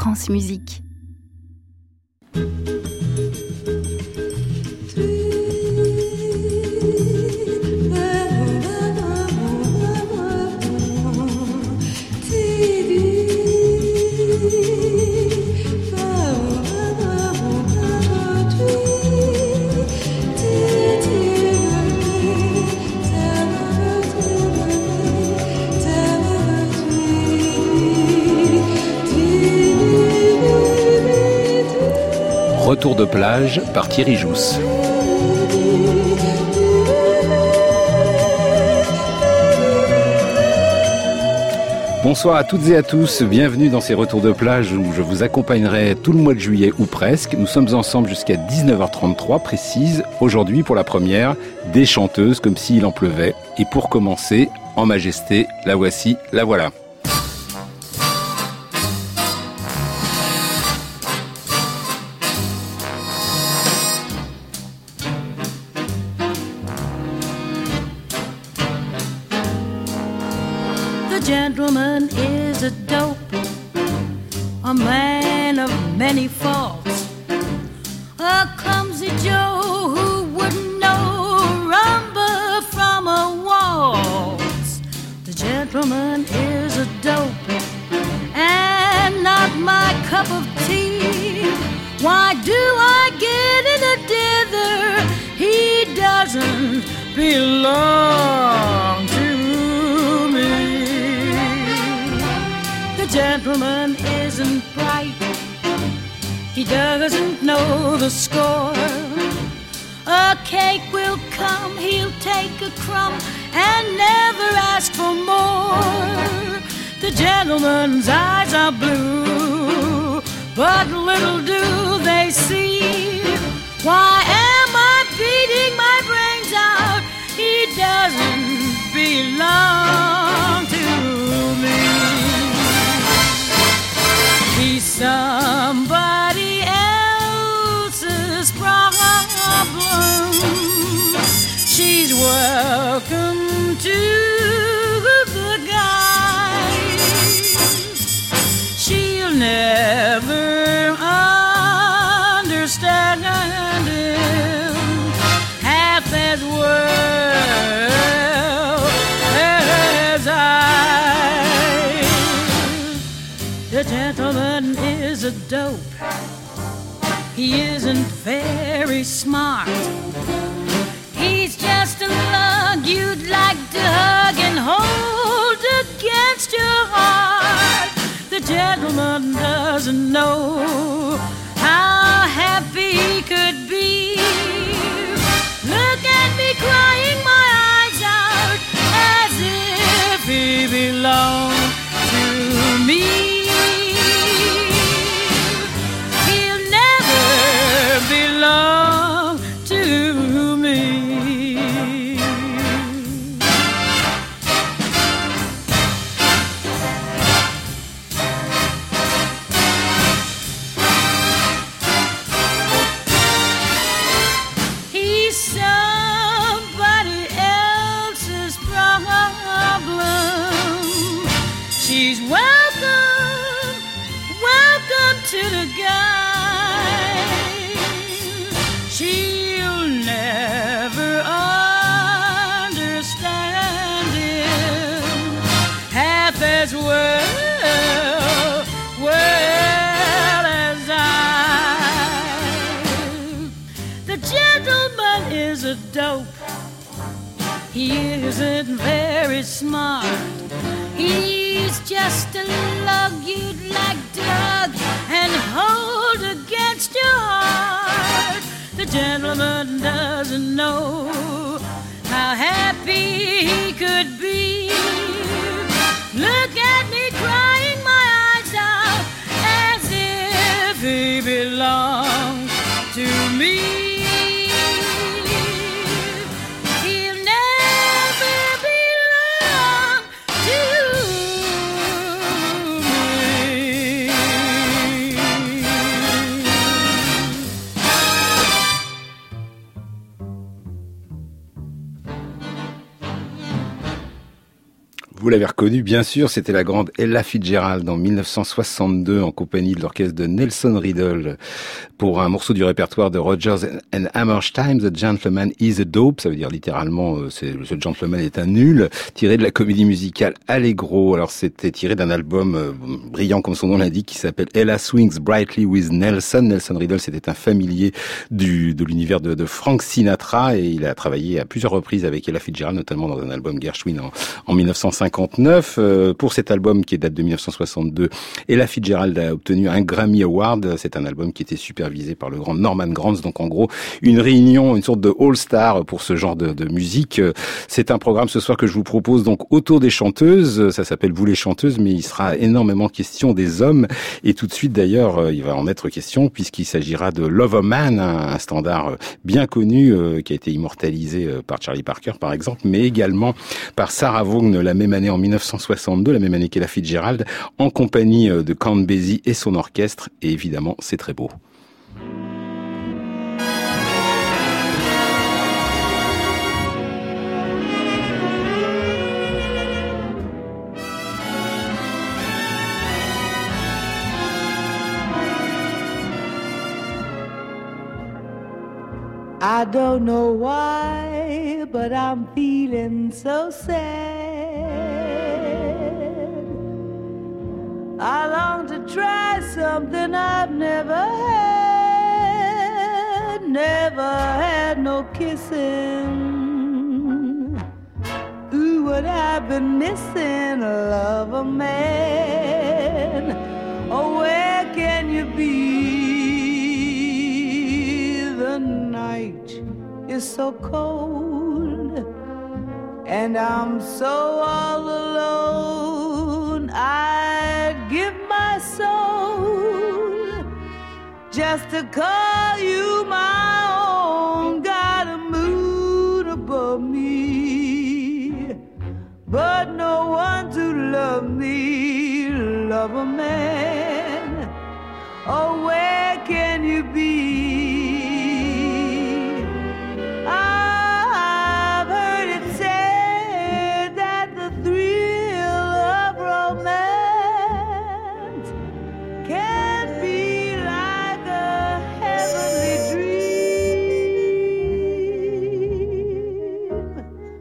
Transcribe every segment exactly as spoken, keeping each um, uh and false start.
France Musique. Retour de plage par Thierry Jousse. Bonsoir à toutes et à tous, bienvenue dans ces retours de plage où je vous accompagnerai tout le mois de juillet ou presque. Nous sommes ensemble jusqu'à dix-neuf heures trente-trois précise, aujourd'hui pour la première, des chanteuses comme s'il en pleuvait. Et pour commencer, en majesté, la voici, la voilà. Gentleman is a dope, a man of many faults, a clumsy Joe who wouldn't know rumba from a waltz. The gentleman is a dope and not my cup of tea. Why do I get in a dither? He doesn't belong to The gentleman isn't bright, he doesn't know the score. A cake will come, he'll take a crumb and never ask for more. The gentleman's eyes are blue, but little do they see. Why am I beating my brains out? He doesn't belong to me. He's somebody else's problem. She's welcome to the guys. She'll never understand him half as well as I. The gentleman is a dope. He isn't very smart. He's just a lug you'd like to hug and hold against your heart. The gentleman doesn't know how happy he could be. Look at me crying my eyes out as if he belonged to me. Belong to me. He's somebody else's problem. She's welcome, welcome to the guy. She'll never understand him half as well, well as I. The gentleman is a dope. He isn't very smart. He's just a lug you'd like to hug and hold against your heart. The gentleman doesn't know how happy he could be. Look at me crying my eyes out as if he belonged to me. He'll never belong to me. Vous l'avez reconnu, bien sûr, c'était la grande Ella Fitzgerald en mille neuf cent soixante-deux en compagnie de l'orchestre de Nelson Riddle pour un morceau du répertoire de Rodgers and Hammerstein, The Gentleman is a Dope, ça veut dire littéralement euh, c'est, ce gentleman est un nul, tiré de la comédie musicale Allegro. Alors c'était tiré d'un album euh, brillant comme son nom l'indique qui s'appelle Ella Swings Brightly with Nelson. Nelson Riddle, c'était un familier du, de l'univers de, de Frank Sinatra et il a travaillé à plusieurs reprises avec Ella Fitzgerald, notamment dans un album Gershwin en, en mille neuf cent cinquante-neuf. Euh, pour cet album qui date de mille neuf cent soixante-deux, Ella Fitzgerald a obtenu un Grammy Award. C'est un album qui était supervisé par le grand Norman Granz. Donc en gros, une réunion, une sorte de all-star pour ce genre de, de musique. C'est un programme ce soir que je vous propose donc autour des chanteuses. Ça s'appelle Vous les chanteuses, mais il sera énormément question des hommes. Et tout de suite d'ailleurs, il va en être question puisqu'il s'agira de Lover Man, un standard bien connu qui a été immortalisé par Charlie Parker par exemple, mais également par Sarah Vaughan la même année en mille neuf cent soixante-deux, la même année qu'Ella Fitzgerald, en compagnie de Count Basie et son orchestre. Et évidemment, c'est très beau. I don't know why, but I'm feeling so sad. I long to try something I've never had, never had no kissing. Ooh, what I've been missing, love a man. Oh, where can you be? The night is so cold and I'm so all alone. I'd give my soul just to call you my own. Got a moon above me, but no one to love me. Love a man, oh, where can you be? I've heard it said that the thrill of romance can be like a heavenly dream.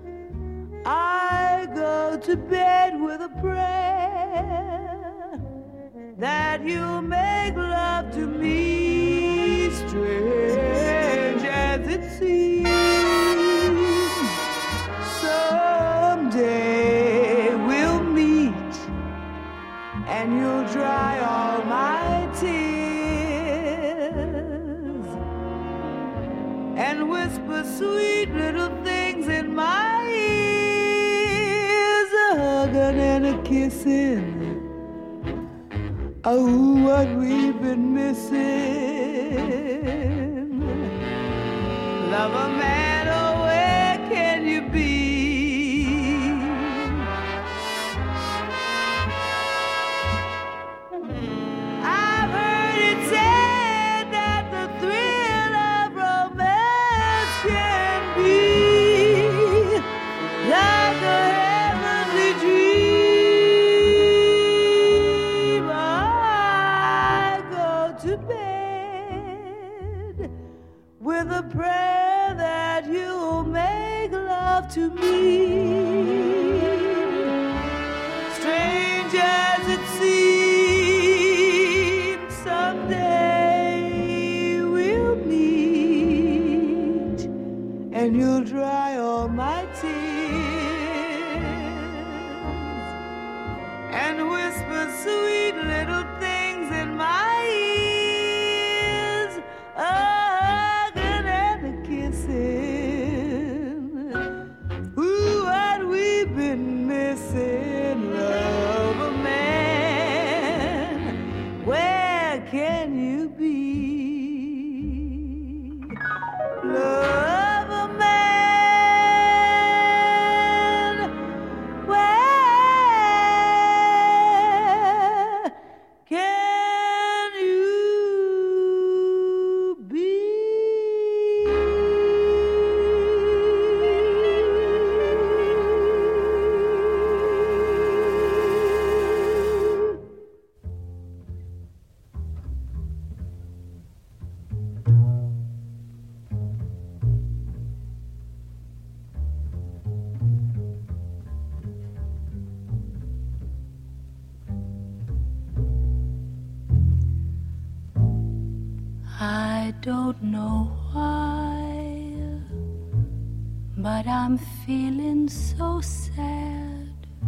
I go to bed with a prayer that you'll make love to me, strange as it seems. Someday we'll meet and you'll dry all my tears and whisper sweet little things in my ears, a hugging and a kissing. Oh, what we've been missing. Love a man, oh, where can you be? I've heard it said that the thrill of romance can be like a heavenly dream. I go to bed with a prayer that you don't know why, but I'm feeling so sad.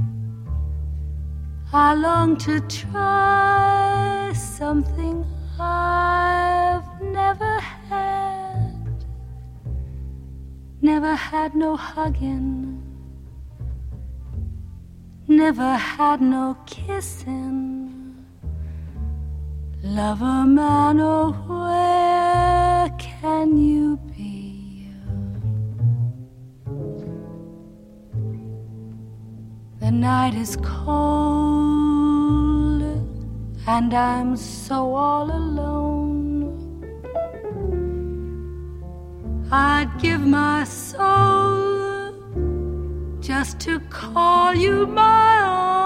I long to try something I've never had. Never had no hugging, never had no kissing. Lover man, oh, where can you be? The night is cold and I'm so all alone. I'd give my soul just to call you my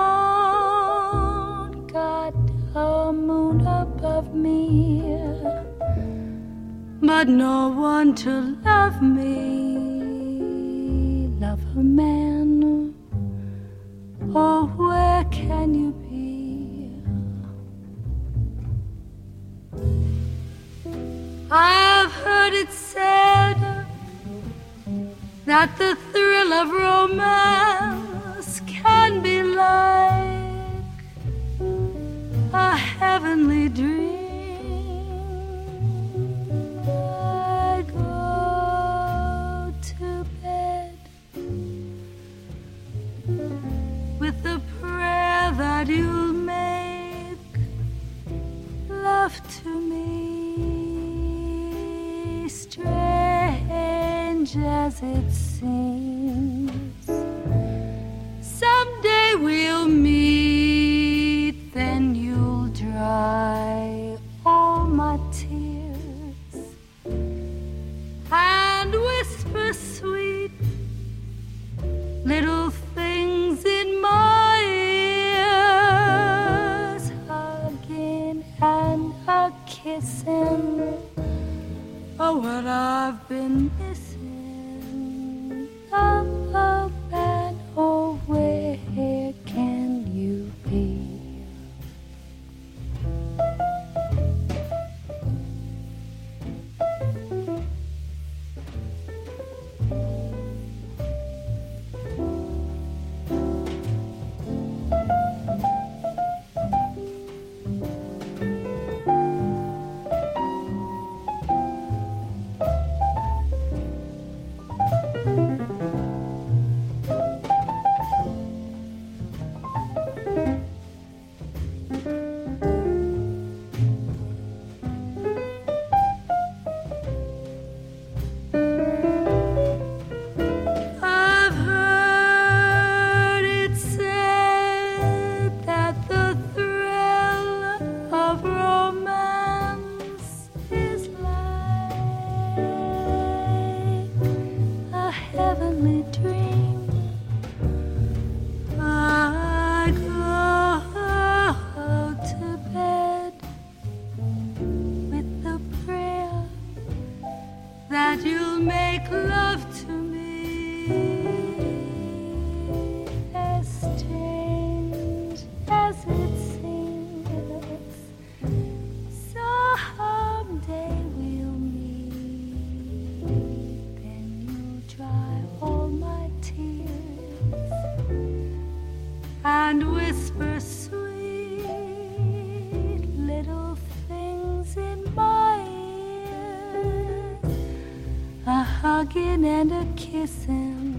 own. Got a moon above me, but no one to love me. Love a man, oh, where can you be? I've heard it said that the thrill of romance can be like a heavenly dream. I go to bed with the prayer that you'll make love to me. Strange as it seems, someday we'll meet, then you'll dry all my tears and whisper sweet little things in my ears, hugging and a kissing. Oh, what I've been missing. Oh, oh, man, oh, where can you be? And whisper sweet little things in my ear, a hugging and a kissing.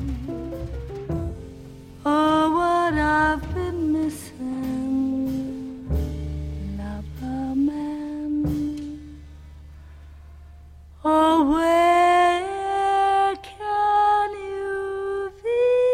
Oh, what I've been missing. Love a man. Oh, where can you be?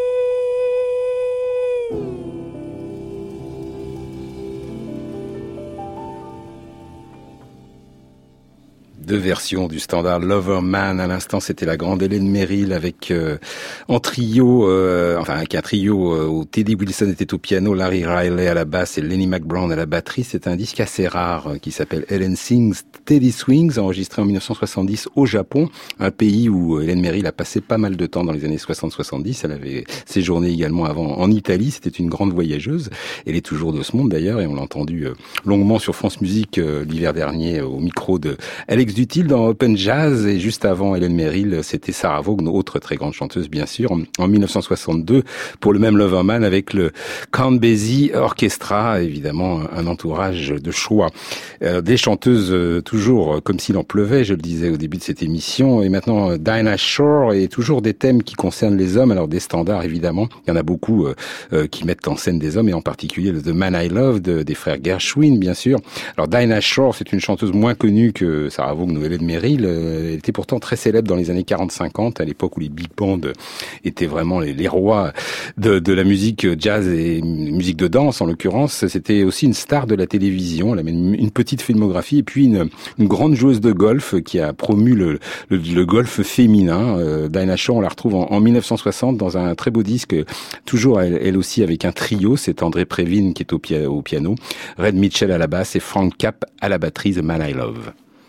Deux versions du standard Lover Man. À l'instant, c'était la grande Hélène Merrill avec euh, en trio, euh, enfin avec un trio euh, où Teddy Wilson était au piano, Larry Riley à la basse et Lenny McBrown à la batterie. C'est un disque assez rare euh, qui s'appelle Helen Sings Teddy Swings, enregistré en dix-neuf cent soixante-dix au Japon, un pays où Hélène Merrill a passé pas mal de temps dans les années soixante soixante-dix. Elle avait séjourné également avant en Italie. C'était une grande voyageuse. Elle est toujours de ce monde d'ailleurs et on l'a entendu euh, longuement sur France Musique euh, l'hiver dernier euh, au micro de Alex Dutil dans Open Jazz, et juste avant Hélène Merrill, c'était Sarah Vaughan, autre très grande chanteuse bien sûr, en mille neuf cent soixante-deux pour le même Loverman avec le Count Basie Orchestra, évidemment un entourage de choix. Euh, des chanteuses euh, toujours comme s'il en pleuvait, je le disais au début de cette émission, et maintenant Dinah Shore, et toujours des thèmes qui concernent les hommes, alors des standards évidemment, il y en a beaucoup euh, euh, qui mettent en scène des hommes, et en particulier le The Man I Love de, des frères Gershwin bien sûr. Alors Dinah Shore, c'est une chanteuse moins connue que Sarah Vaughan ou Hélène Merrill, euh, elle était pourtant très célèbre dans les années quarante cinquante, à l'époque où les big bands étaient vraiment les, les rois de, de la musique jazz et musique de danse en l'occurrence. C'était aussi une star de la télévision, elle avait une, une petite filmographie, et puis une, une grande joueuse de golf qui a promu le, le, le golf féminin. Euh, Dinah Shore, on la retrouve en, en mille neuf cent soixante dans un très beau disque, toujours elle, elle aussi avec un trio, c'est André Previn qui est au, pia- au piano, Red Mitchell à la basse et Frank Capp à la batterie, The Man I Love.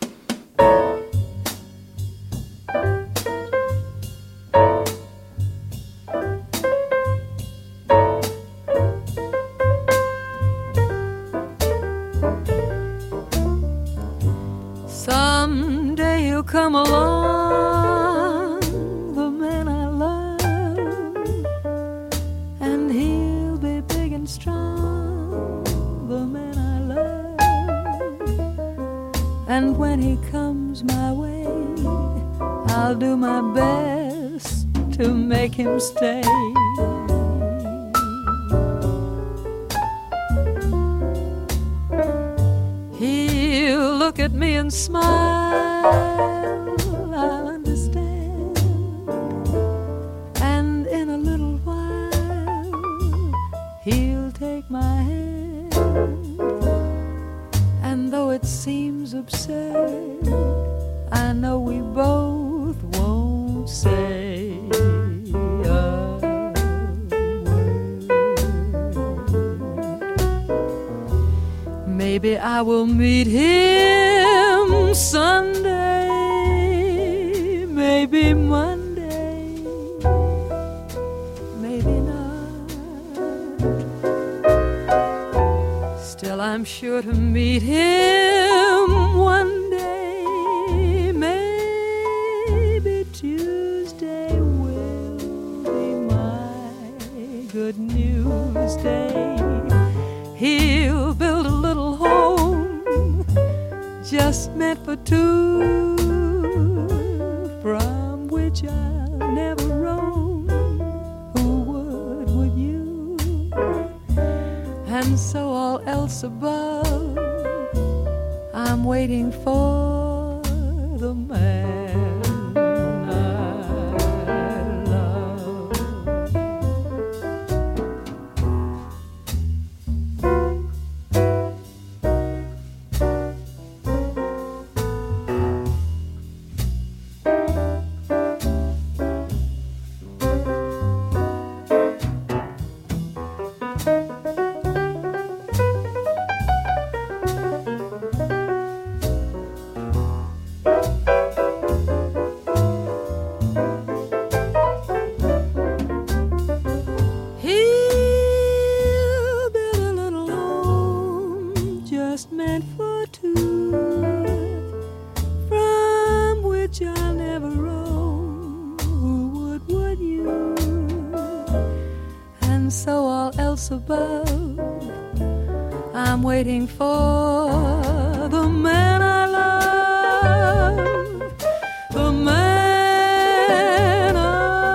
Someday he'll come along, the man I love, and he'll be big and strong, the man I love. And when he comes my way, I'll do my best to make him stay. Look at me and smile, I'll understand. And in a little while, he'll take my hand. And though it seems absurd, I know we both won't say a word. Maybe I will meet him Sunday, maybe Monday, maybe not. Still I'm sure to meet him one day. Maybe Tuesday will be my good news day. He'll build a little home just meant for two, from which I'll never roam. Who would, would you? And so all else above, I'm waiting for the man I love. Above, I'm waiting for the man I love, the man I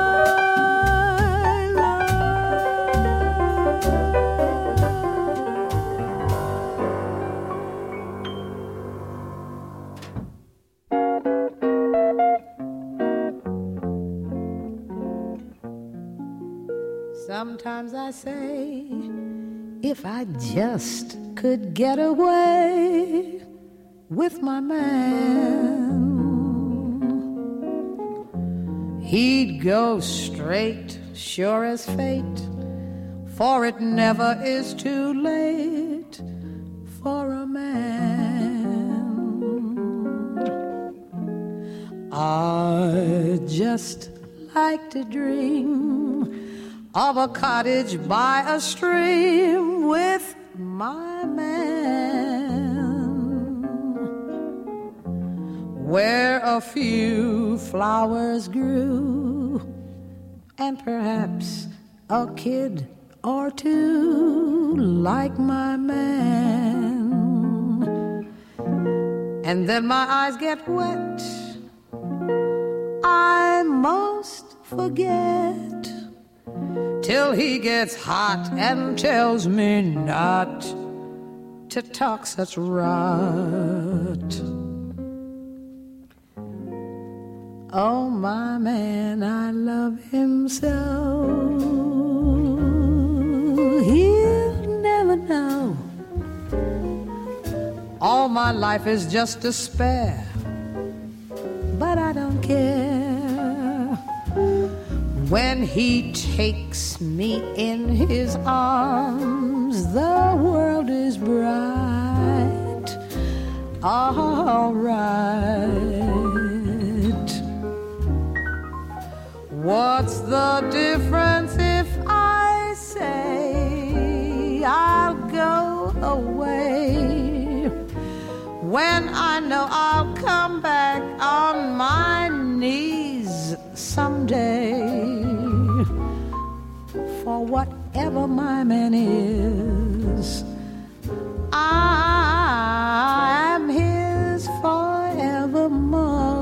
Sometimes I say, if I just could get away with my man, he'd go straight, sure as fate, for it never is too late for a man. I'd just like to dream of a cottage by a stream with my man, where a few flowers grew, and perhaps a kid or two like my man. And then my eyes get wet, I most forget, till he gets hot and tells me not to talk such rot. Oh, my man, I love him so. He'll never know. All my life is just despair, but I don't care. When he takes me in his arms, the world is bright. All right. What's the difference if I say I'll go away, when I know I'll come back on my knees someday? For whatever my man is, I am his forevermore.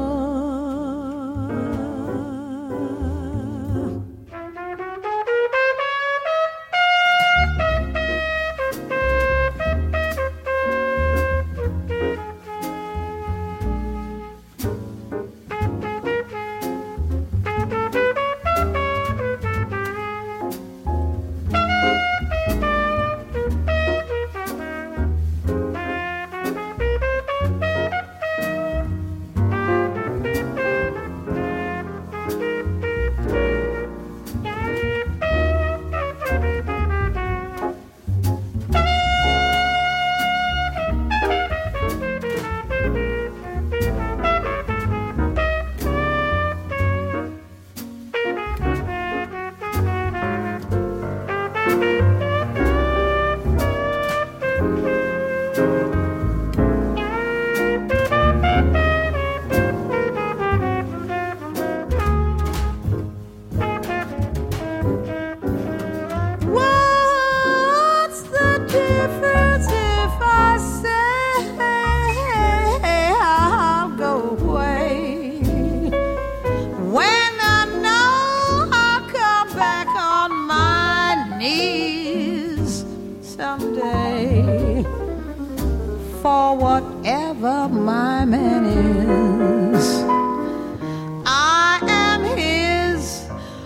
For whatever my man is, I am his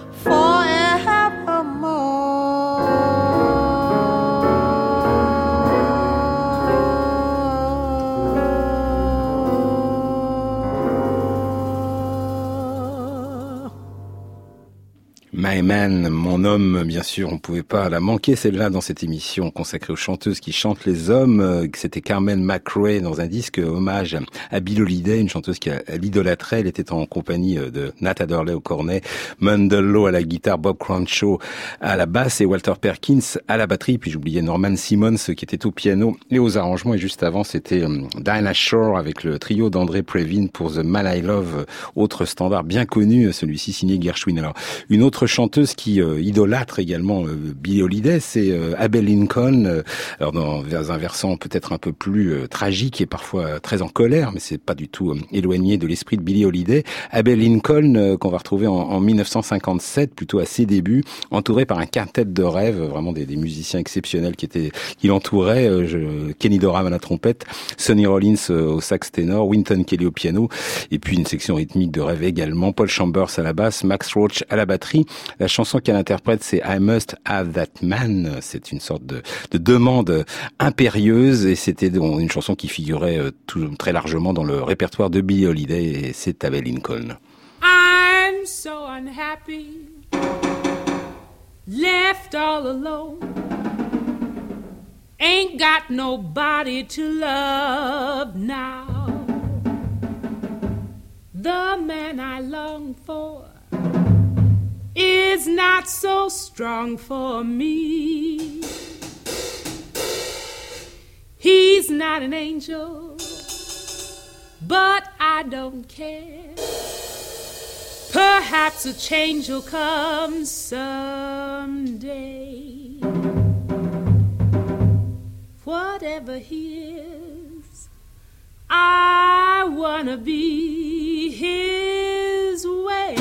forevermore. My Man, mon homme, bien sûr, on ne pouvait pas la manquer celle-là dans cette émission consacrée aux chanteuses qui chantent les hommes. C'était Carmen McRae dans un disque hommage à Billie Holiday, une chanteuse qui l'idolâtrait. Elle était en compagnie de Nat Adderley au cornet, Mundell Lowe à la guitare, Bob Crenshaw à la basse et Walter Perkins à la batterie. Puis j'oubliais Norman Simmons qui était au piano et aux arrangements. Et juste avant, c'était Dinah Shore avec le trio d'André Previn pour The Man I Love, autre standard bien connu, celui-ci signé Gershwin. Alors, une autre chanteuse qui euh, idolâtre également euh, Billie Holiday, c'est euh, Abbey Lincoln. Euh, alors dans, dans un versant peut-être un peu plus euh, tragique et parfois euh, très en colère, mais c'est pas du tout euh, éloigné de l'esprit de Billie Holiday. Abbey Lincoln euh, qu'on va retrouver en, en mille neuf cent cinquante-sept, plutôt à ses débuts, entouré par un quintet de rêve, vraiment des, des musiciens exceptionnels qui étaient qui l'entouraient. Euh, je, Kenny Dorham à la trompette, Sonny Rollins euh, au sax ténor, Wynton Kelly au piano, et puis une section rythmique de rêve également. Paul Chambers à la basse, Max Roach à la batterie. La chanson qu'elle interprète, c'est I Must Have That Man. C'est une sorte de, de demande impérieuse et c'était une chanson qui figurait tout, très largement dans le répertoire de Billie Holiday et c'est Abbey Lincoln. I'm so unhappy, left all alone, ain't got nobody to love now. The man I long for is not so strong for me. He's not an angel, but I I don't care. Perhaps a change will come someday. Whatever he is, I wanna be his way.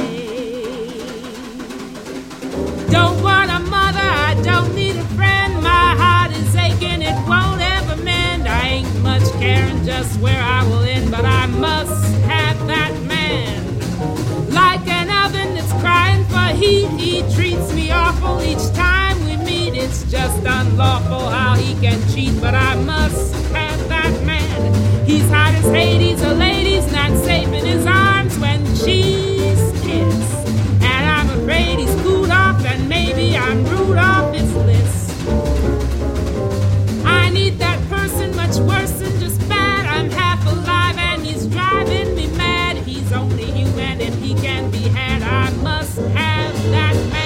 Don't want a mother, I don't need a friend. My heart is aching, it won't ever mend. I ain't much caring just where I will end, but I must have that man. Like an oven that's crying for heat, he treats me awful each time we meet. It's just unlawful how he can cheat, but I must have that man. He's hot as Hades, a lady's not safe in his arms when she's kissed. And I'm afraid he's cooled off, and maybe I'm rude off his list. I need that person much worse than just bad. I'm half alive and he's driving me mad. He's only human if he can be had. I must have that man.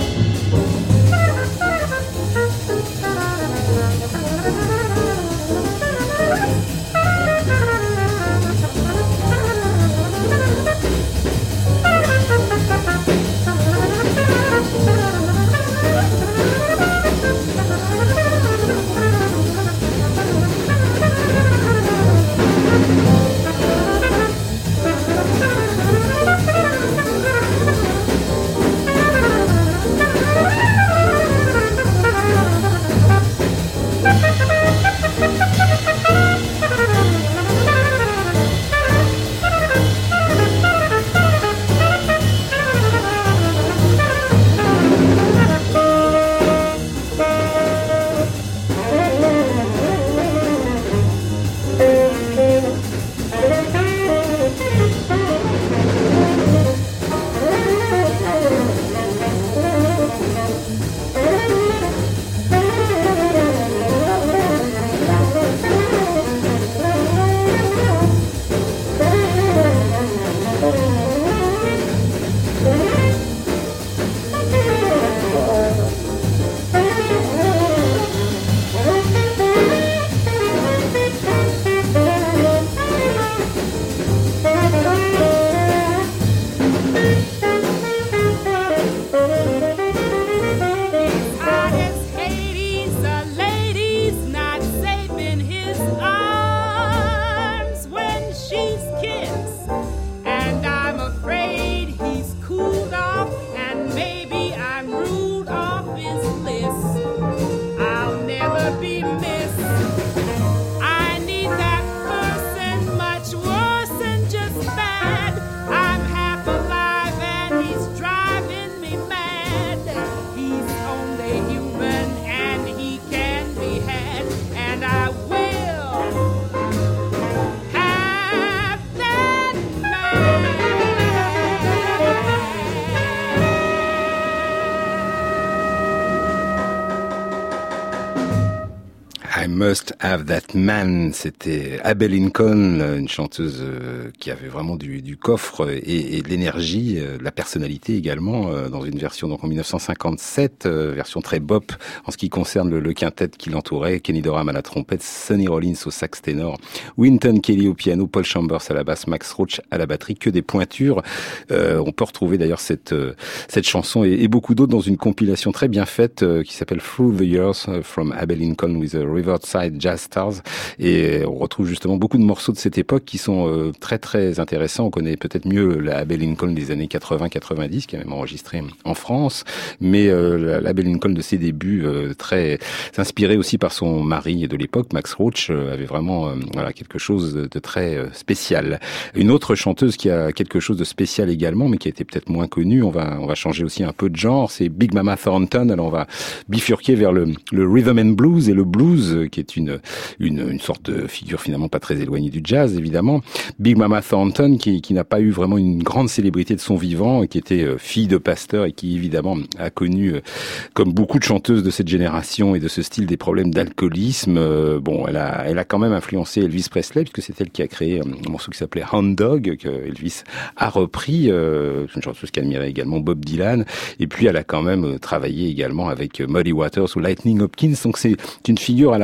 Must Have That Man, c'était Abbey Lincoln, une chanteuse qui avait vraiment du, du coffre et, et de l'énergie, de la personnalité également, dans une version donc en dix-neuf cent cinquante-sept, version très bop en ce qui concerne le, le quintet qui l'entourait, Kenny Dorham à la trompette, Sonny Rollins au sax ténor, Wynton Kelly au piano, Paul Chambers à la basse, Max Roach à la batterie, que des pointures. Euh, on peut retrouver d'ailleurs cette, cette chanson et, et beaucoup d'autres dans une compilation très bien faite euh, qui s'appelle Through the Years from Abbey Lincoln with the Riverside Jazz Stars, et on retrouve justement beaucoup de morceaux de cette époque qui sont euh, très très intéressants. On connaît peut-être mieux la Abbey Lincoln des années quatre-vingts quatre-vingt-dix qui a même enregistré en France, mais euh, la Abbey Lincoln de ses débuts, euh, très inspirée aussi par son mari de l'époque, Max Roach, euh, avait vraiment euh, voilà, quelque chose de, de très euh, spécial. Une autre chanteuse qui a quelque chose de spécial également, mais qui a été peut-être moins connue, on va on va changer aussi un peu de genre, c'est Big Mama Thornton. Alors on va bifurquer vers le, le rhythm and blues, et le blues qui est une, une, une sorte de figure finalement pas très éloignée du jazz, évidemment. Big Mama Thornton, qui, qui n'a pas eu vraiment une grande célébrité de son vivant, qui était fille de pasteur et qui évidemment a connu, comme beaucoup de chanteuses de cette génération et de ce style, des problèmes d'alcoolisme. Bon, elle a, elle a quand même influencé Elvis Presley, puisque c'est elle qui a créé un morceau qui s'appelait Hound Dog, que Elvis a repris. Euh, une chanteuse qui admirait également Bob Dylan. Et puis elle a quand même travaillé également avec Muddy Waters ou Lightning Hopkins. Donc c'est une figure à la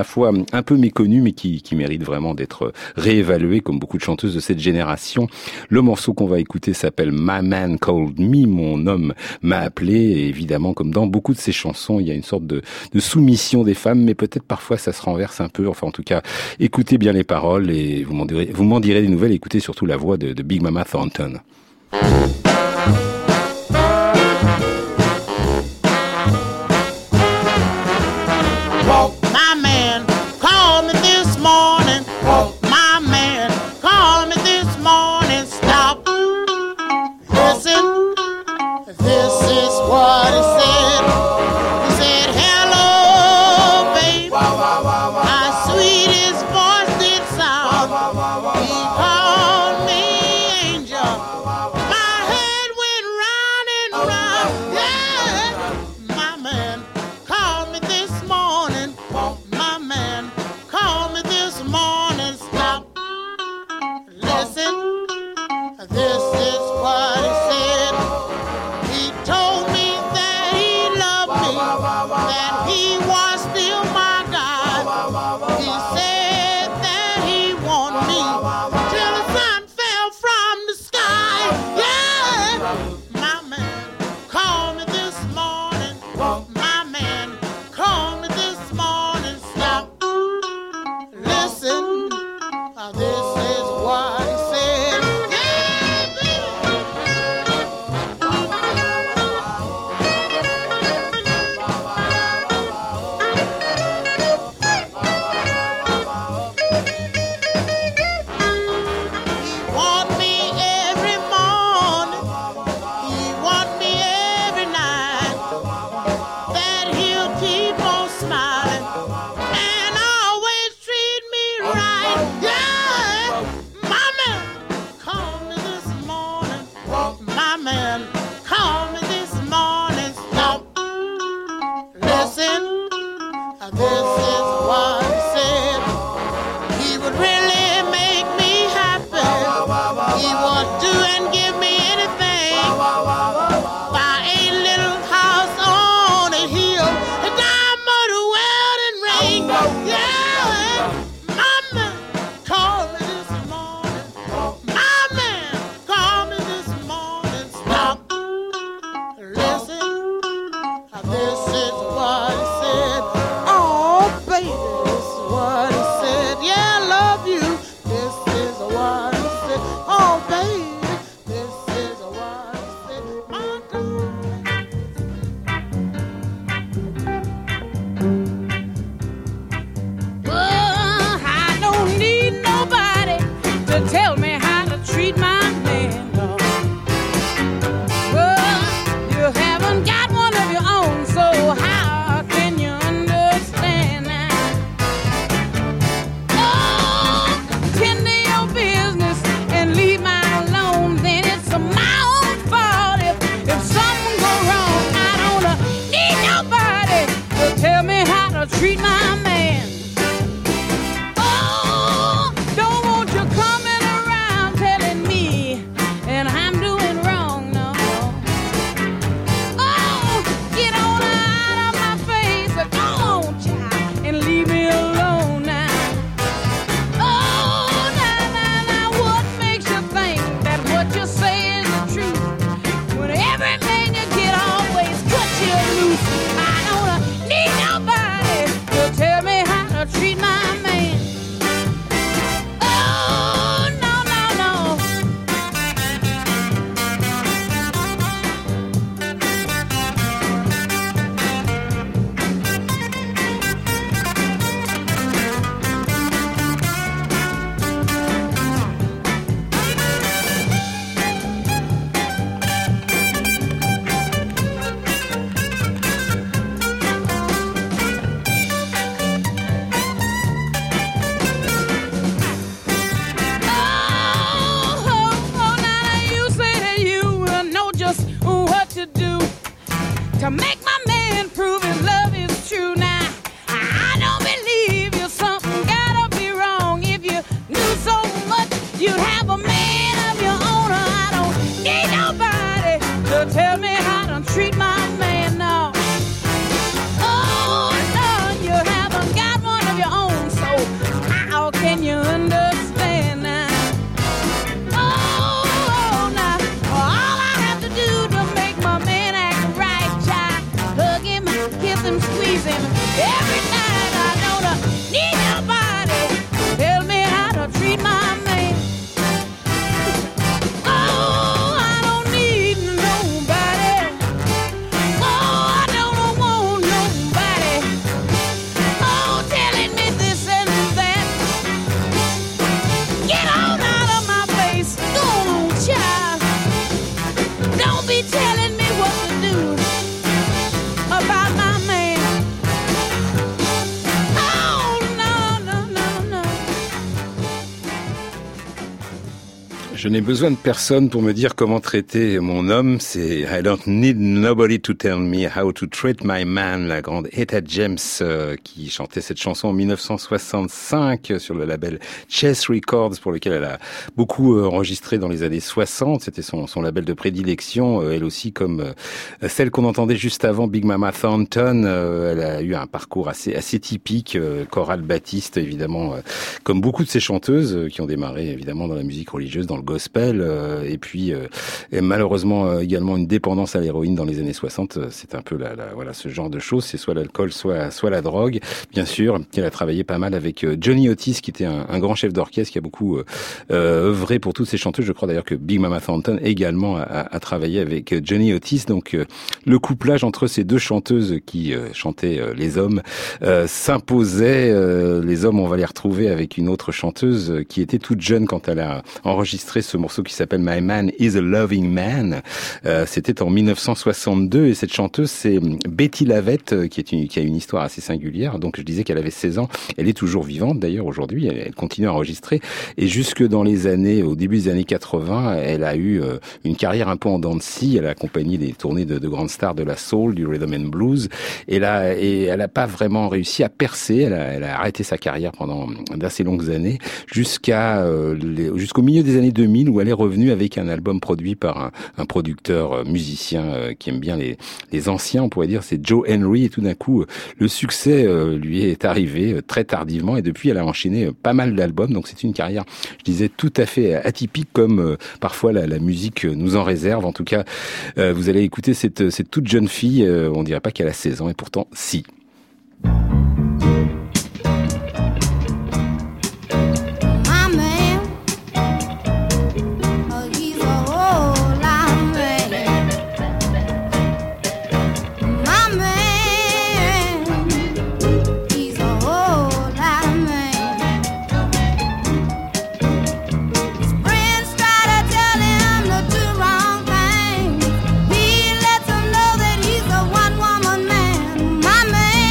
la fois un peu méconnue, mais qui, qui mérite vraiment d'être réévaluée, comme beaucoup de chanteuses de cette génération. Le morceau qu'on va écouter s'appelle My Man Called Me, mon homme m'a appelé. Et évidemment, comme dans beaucoup de ces chansons, il y a une sorte de, de soumission des femmes, mais peut-être parfois ça se renverse un peu. Enfin, en tout cas, écoutez bien les paroles et vous m'en direz, vous m'en direz des nouvelles. Écoutez surtout la voix de, de Big Mama Thornton. My man called me this morning. My man called me this morning. Stop. Listen. This is what he said. He said, hello, baby. How sweet his voice did sound. He called me angel. My head went round and round. Yeah. My man called me this morning. My man called me this morning. Stop. Listen. This is what he said. He told me that he loved me, that he was still my God. He said that he wanted me till the sun fell from the sky. Yeah, my man called me this morning. My man called me this morning. Stop, listen, this is what he said. Yeah, baby. He want me every morning. He want me every night. That he'll keep on smiling and always treat me right. Yeah, my man called me this morning. My man called me this morning. Stop. Listen. This is what he said. He would really make me happy. He would do and give me anything. Buy a little house on a hill, a diamond wedding ring. Yeah, my man called me this morning. My man called me this morning. Stop. Listen. This is what he said. Oh, baby, this is what he said. Yeah, I love you. This is what he said. Oh, baby, this is what he said. My Well, I don't need nobody to tell me how to treat my man, Lord. Well, you haven't got one of your own, so how can you understand that? Je n'ai besoin de personne pour me dire comment traiter mon homme. C'est I don't need nobody to tell me how to treat my man, la grande Etta James euh, qui chantait cette chanson en dix-neuf cent soixante-cinq sur le label Chess Records, pour lequel elle a beaucoup euh, enregistré dans les années soixante. C'était son, son label de prédilection. Euh, elle aussi, comme euh, celle qu'on entendait juste avant, Big Mama Thornton, euh, elle a eu un parcours assez assez typique, euh, chorale baptiste évidemment, euh, comme beaucoup de ces chanteuses euh, qui ont démarré évidemment dans la musique religieuse, dans le gospel, euh, et puis euh, et malheureusement euh, également une dépendance à l'héroïne dans les années soixante. C'est un peu la, la voilà ce genre de choses, c'est soit l'alcool, soit soit la drogue. Bien sûr, elle a travaillé pas mal avec euh, Johnny Otis, qui était un, un grand chef d'orchestre qui a beaucoup euh, euh, œuvré pour toutes ces chanteuses. Je crois d'ailleurs que Big Mama Thornton également a, a, a travaillé avec Johnny Otis. Donc euh, le couplage entre ces deux chanteuses qui euh, chantaient euh, les hommes euh, s'imposait. Euh, les hommes, on va les retrouver avec une autre chanteuse euh, qui était toute jeune quand elle a enregistré ce morceau qui s'appelle My Man is a Loving Man. Euh, c'était en dix-neuf cent soixante-deux, et cette chanteuse, c'est Betty Lavette, euh, qui est une, qui a une histoire assez singulière. Donc je disais qu'elle avait seize ans. Elle est toujours vivante d'ailleurs aujourd'hui. Elle, elle continue à enregistrer, et jusque dans les années, au début des années quatre-vingts, elle a eu euh, une carrière un peu en dents de scie. Elle a accompagné des tournées de, de grandes stars de la soul, du rhythm and blues, et là, et elle n'a pas vraiment réussi à percer. Elle a, elle a arrêté sa carrière pendant d'assez longues années, jusqu'à euh, les, jusqu'au milieu des années deux mille, où elle est revenue avec un album produit par un, un producteur euh, musicien euh, qui aime bien les, les anciens, on pourrait dire, c'est Joe Henry, et tout d'un coup, euh, le succès euh, lui est arrivé euh, très tardivement, et depuis, elle a enchaîné euh, pas mal d'albums. Donc c'est une carrière, je disais, tout à fait atypique, comme euh, parfois la, la musique nous en réserve. En tout cas, euh, vous allez écouter cette, cette toute jeune fille, euh, on dirait pas qu'elle a seize ans, et pourtant, si. My man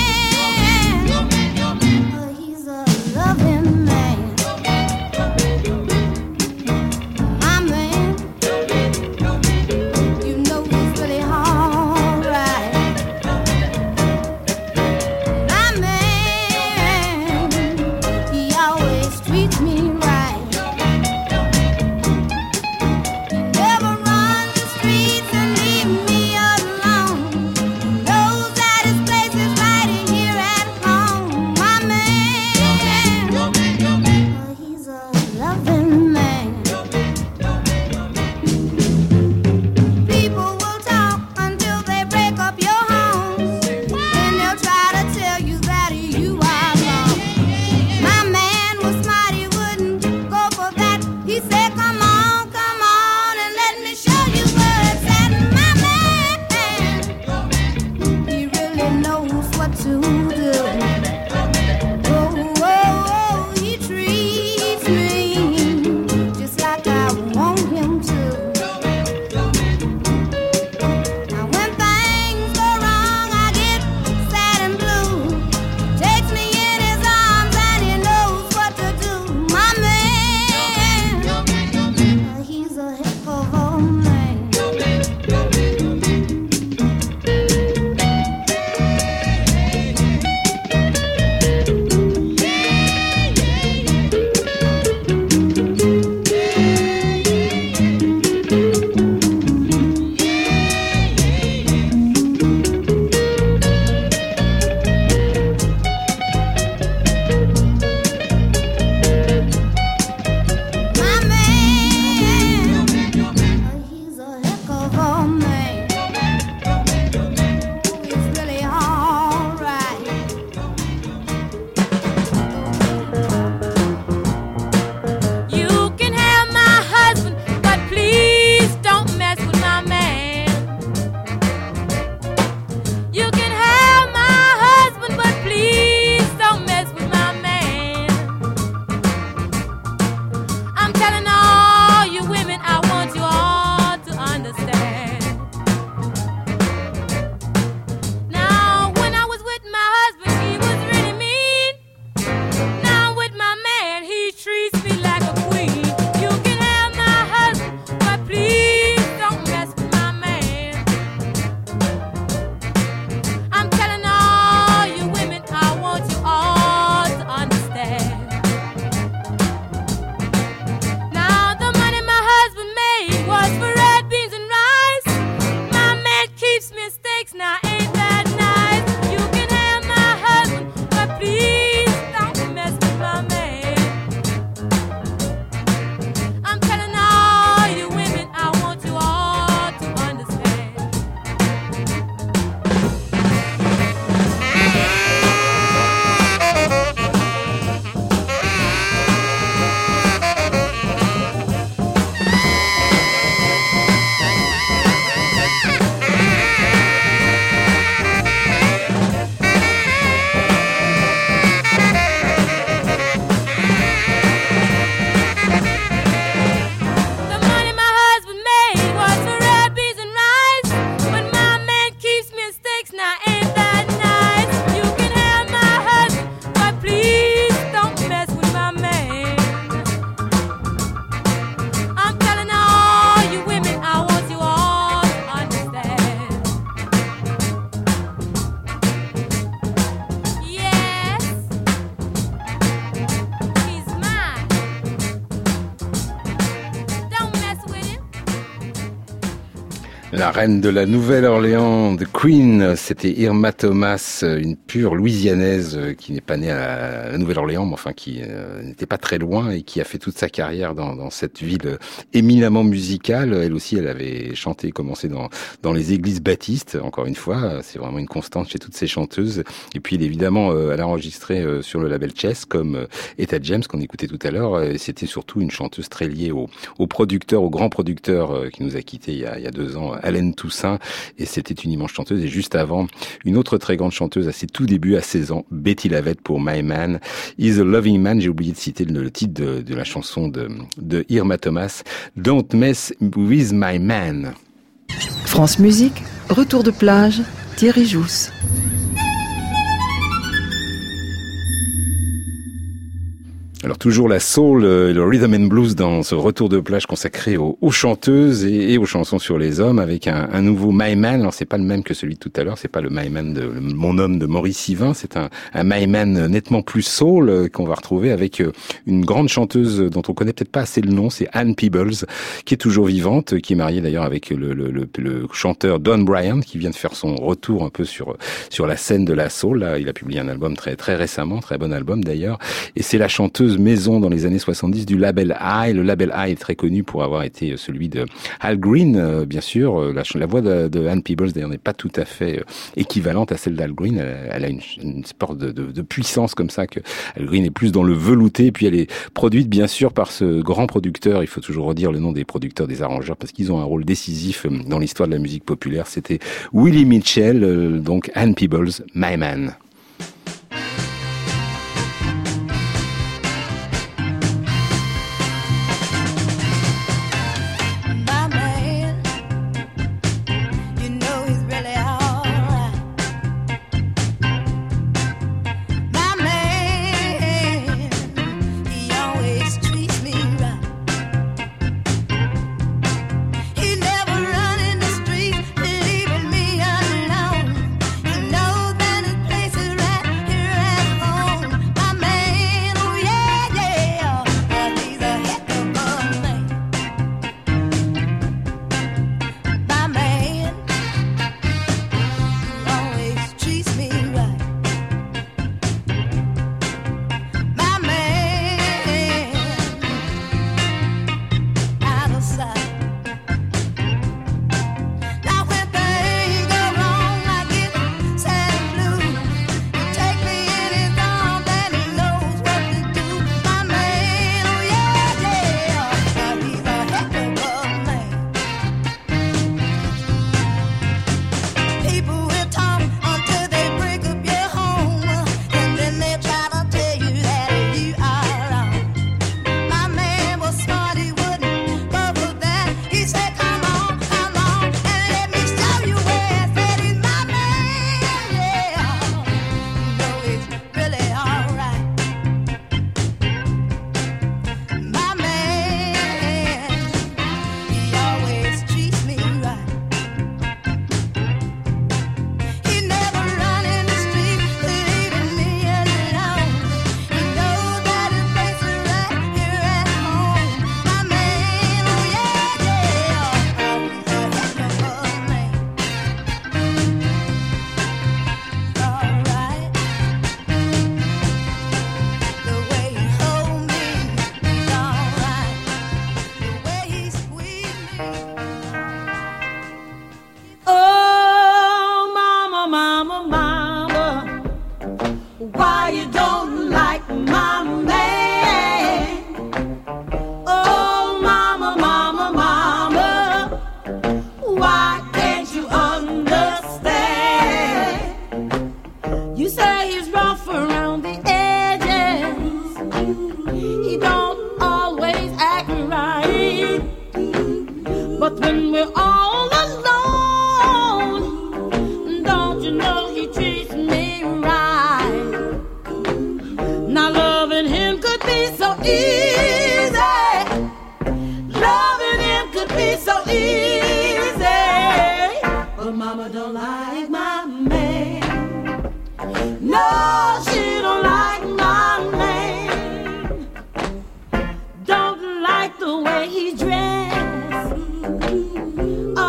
La reine de la Nouvelle-Orléans, The Queen, c'était Irma Thomas, une pure louisianaise qui n'est pas née à la Nouvelle-Orléans, mais enfin qui euh, n'était pas très loin et qui a fait toute sa carrière dans, dans cette ville éminemment musicale. Elle aussi, elle avait chanté, commencé dans, dans les églises baptistes, encore une fois, c'est vraiment une constante chez toutes ces chanteuses. Et puis évidemment, euh, elle a enregistré euh, sur le label Chess, comme euh, Etta James, qu'on écoutait tout à l'heure. Euh, c'était surtout une chanteuse très liée au, au producteur, au grand producteur euh, qui nous a quittés il y a, il y a deux ans, Allen Toussaint, et c'était une immense chanteuse. Et juste avant, une autre très grande chanteuse à ses tout débuts, à seize ans, Betty Lavette pour My Man is a Loving Man. J'ai oublié de citer le, le titre de, de la chanson de, de Irma Thomas, Don't Mess with My Man. France Musique, retour de plage, Thierry Jousse. Alors toujours la soul, le rhythm and blues dans ce retour de plage consacré aux, aux chanteuses et, et aux chansons sur les hommes, avec un, un nouveau My Man. Alors c'est pas le même que celui de tout à l'heure, c'est pas le My Man de le, mon homme de Maurice Sivin, c'est un, un My Man nettement plus soul euh, qu'on va retrouver avec euh, une grande chanteuse dont on connaît peut-être pas assez le nom, c'est Ann Peebles, qui est toujours vivante, qui est mariée d'ailleurs avec le, le, le, le chanteur Don Bryant, qui vient de faire son retour un peu sur sur la scène de la soul. Là, il a publié un album très très récemment, très bon album d'ailleurs, et c'est la chanteuse maison dans les années soixante-dix du label I. Le label I est très connu pour avoir été celui de Al Green, euh, bien sûr. La, la voix de, de Ann Peebles d'ailleurs n'est pas tout à fait euh, équivalente à celle d'Al Green. Elle, elle a une, une sorte de, de, de puissance comme ça, que Al Green est plus dans le velouté. Et puis elle est produite bien sûr par ce grand producteur. Il faut toujours redire le nom des producteurs, des arrangeurs, parce qu'ils ont un rôle décisif dans l'histoire de la musique populaire. C'était Willie Mitchell, euh, donc Ann Peebles, My Man. But when we're all alone, don't you know he treats me right? Now loving him could be so easy. Loving him could be so easy. But mama don't like my man. No, she don't like my man. Don't like the way he dressed.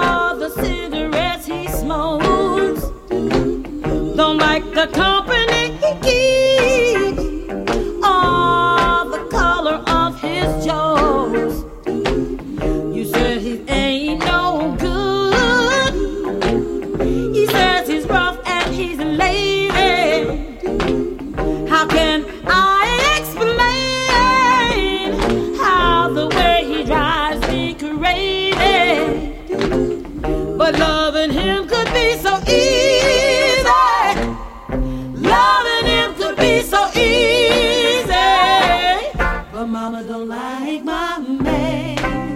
mama don't like my man.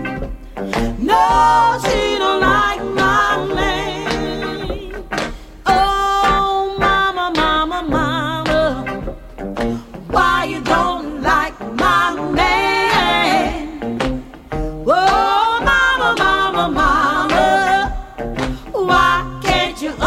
No, she don't like my man. Oh, mama, mama, mama, why you don't like my man? Oh, mama, mama, mama, why can't you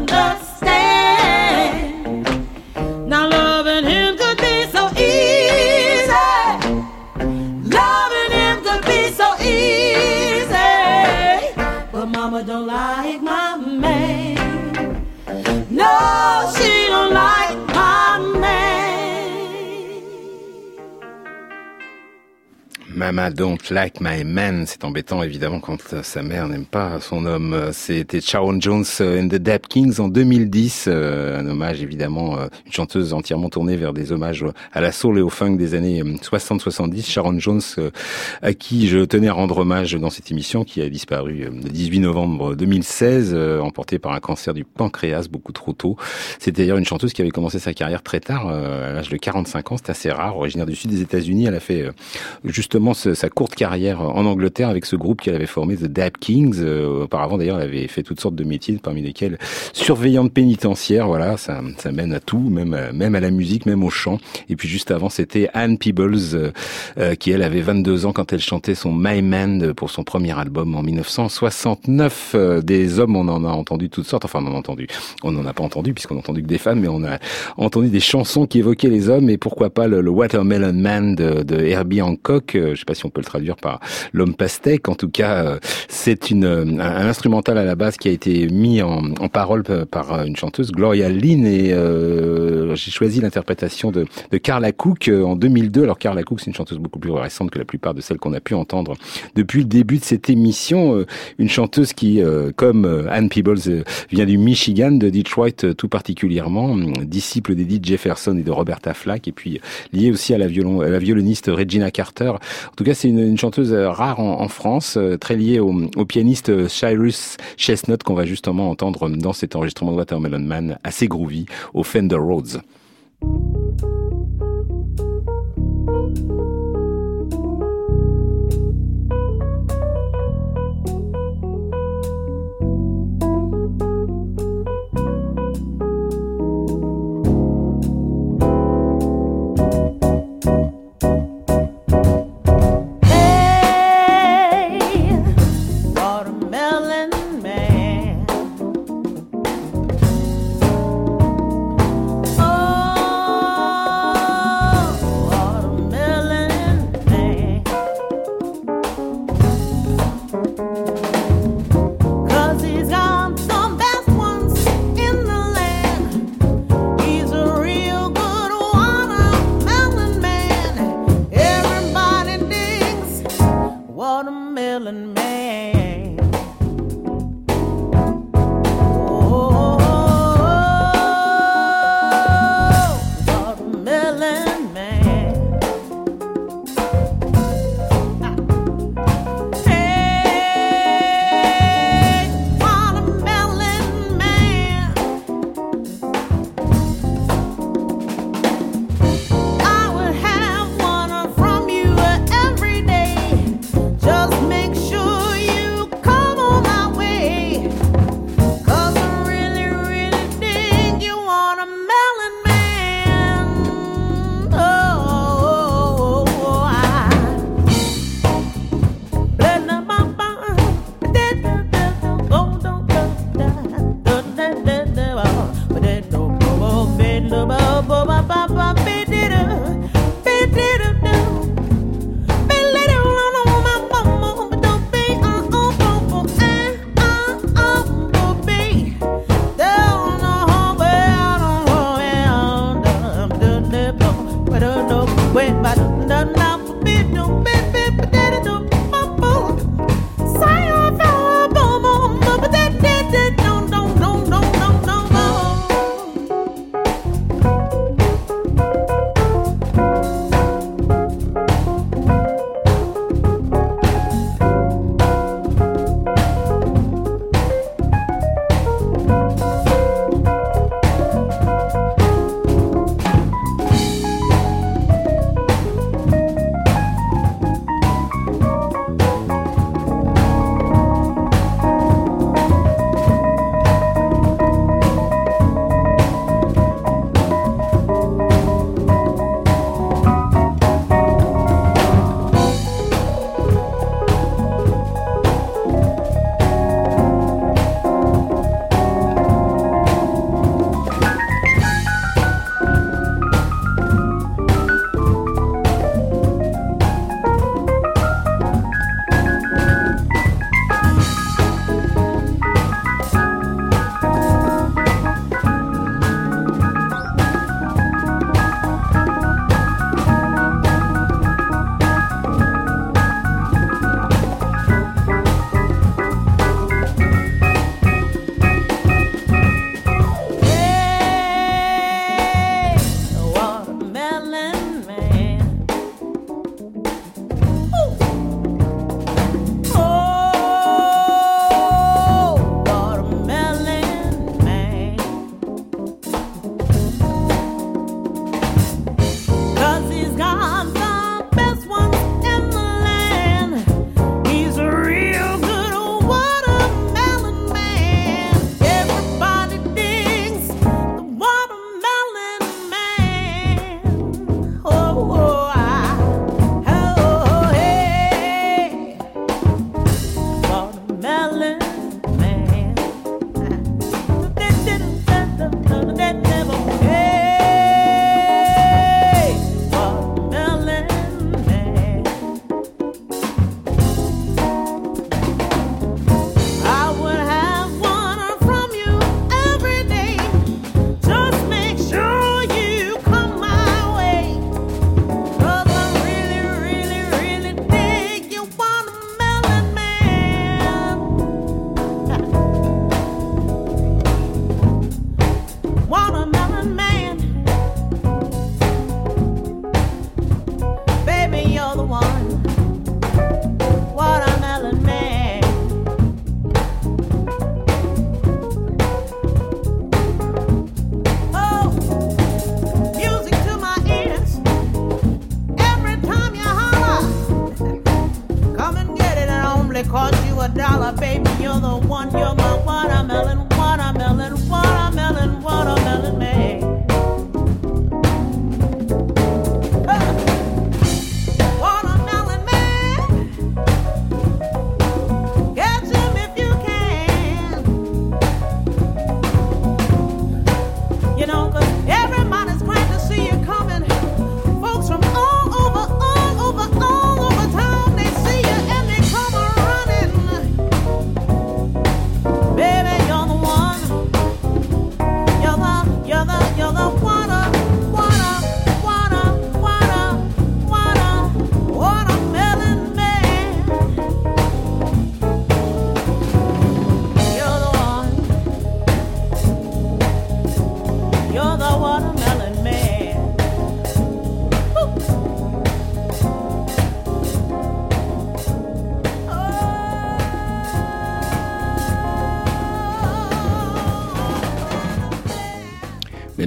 understand? Now loving him could be so easy. Loving him could be so easy. But mama don't like my man. No, she don't like my man. Mama don't like my man, c'est embêtant évidemment quand sa mère n'aime pas son homme. C'était Sharon Jones and the Dap Kings en deux mille dix, un hommage évidemment, une chanteuse entièrement tournée vers des hommages à la soul et au funk des années soixante soixante-dix. Sharon Jones, à qui je tenais à rendre hommage dans cette émission, qui a disparu le dix-huit novembre deux mille seize, emportée par un cancer du pancréas beaucoup trop tôt. C'était d'ailleurs une chanteuse qui avait commencé sa carrière très tard, à l'âge de quarante-cinq ans, c'est assez rare, originaire du sud des États-Unis. Elle a fait justement sa courte carrière en Angleterre avec ce groupe qu'elle avait formé, The Dap Kings. Euh, auparavant, d'ailleurs, elle avait fait toutes sortes de métiers, parmi lesquels surveillante pénitentiaire. Voilà, ça, ça mène à tout, même, même à la musique, même au chant. Et puis juste avant, c'était Ann Peebles, euh, euh, qui elle avait vingt-deux ans quand elle chantait son My Man pour son premier album en dix-neuf cent soixante-neuf. Euh, des hommes, on en a entendu toutes sortes. Enfin, on en a entendu. On n'en a pas entendu puisqu'on n'a entendu que des femmes, mais on a entendu des chansons qui évoquaient les hommes. Et pourquoi pas le, le Watermelon Man de, de Herbie Hancock. Euh, je sais pas si on peut le traduire par l'homme pastèque. En tout cas, euh, c'est une, un, un instrumental à la base qui a été mis en, en parole par une chanteuse, Gloria Lynn, et euh, j'ai choisi l'interprétation de, de Carla Cook euh, en deux mille deux. Alors Carla Cook, c'est une chanteuse beaucoup plus récente que la plupart de celles qu'on a pu entendre depuis le début de cette émission. Euh, une chanteuse qui, euh, comme euh, Ann Peebles, euh, vient du Michigan, de Detroit euh, tout particulièrement, disciple d'Edith Jefferson et de Roberta Flack, et puis liée aussi à la, violon, à la violoniste Regina Carter. En tout cas, c'est une, une chanteuse rare en, en France, euh, très liée au, au pianiste Cyrus Chestnut qu'on va justement entendre dans cet enregistrement de Watermelon Man assez groovy au Fender Rhodes.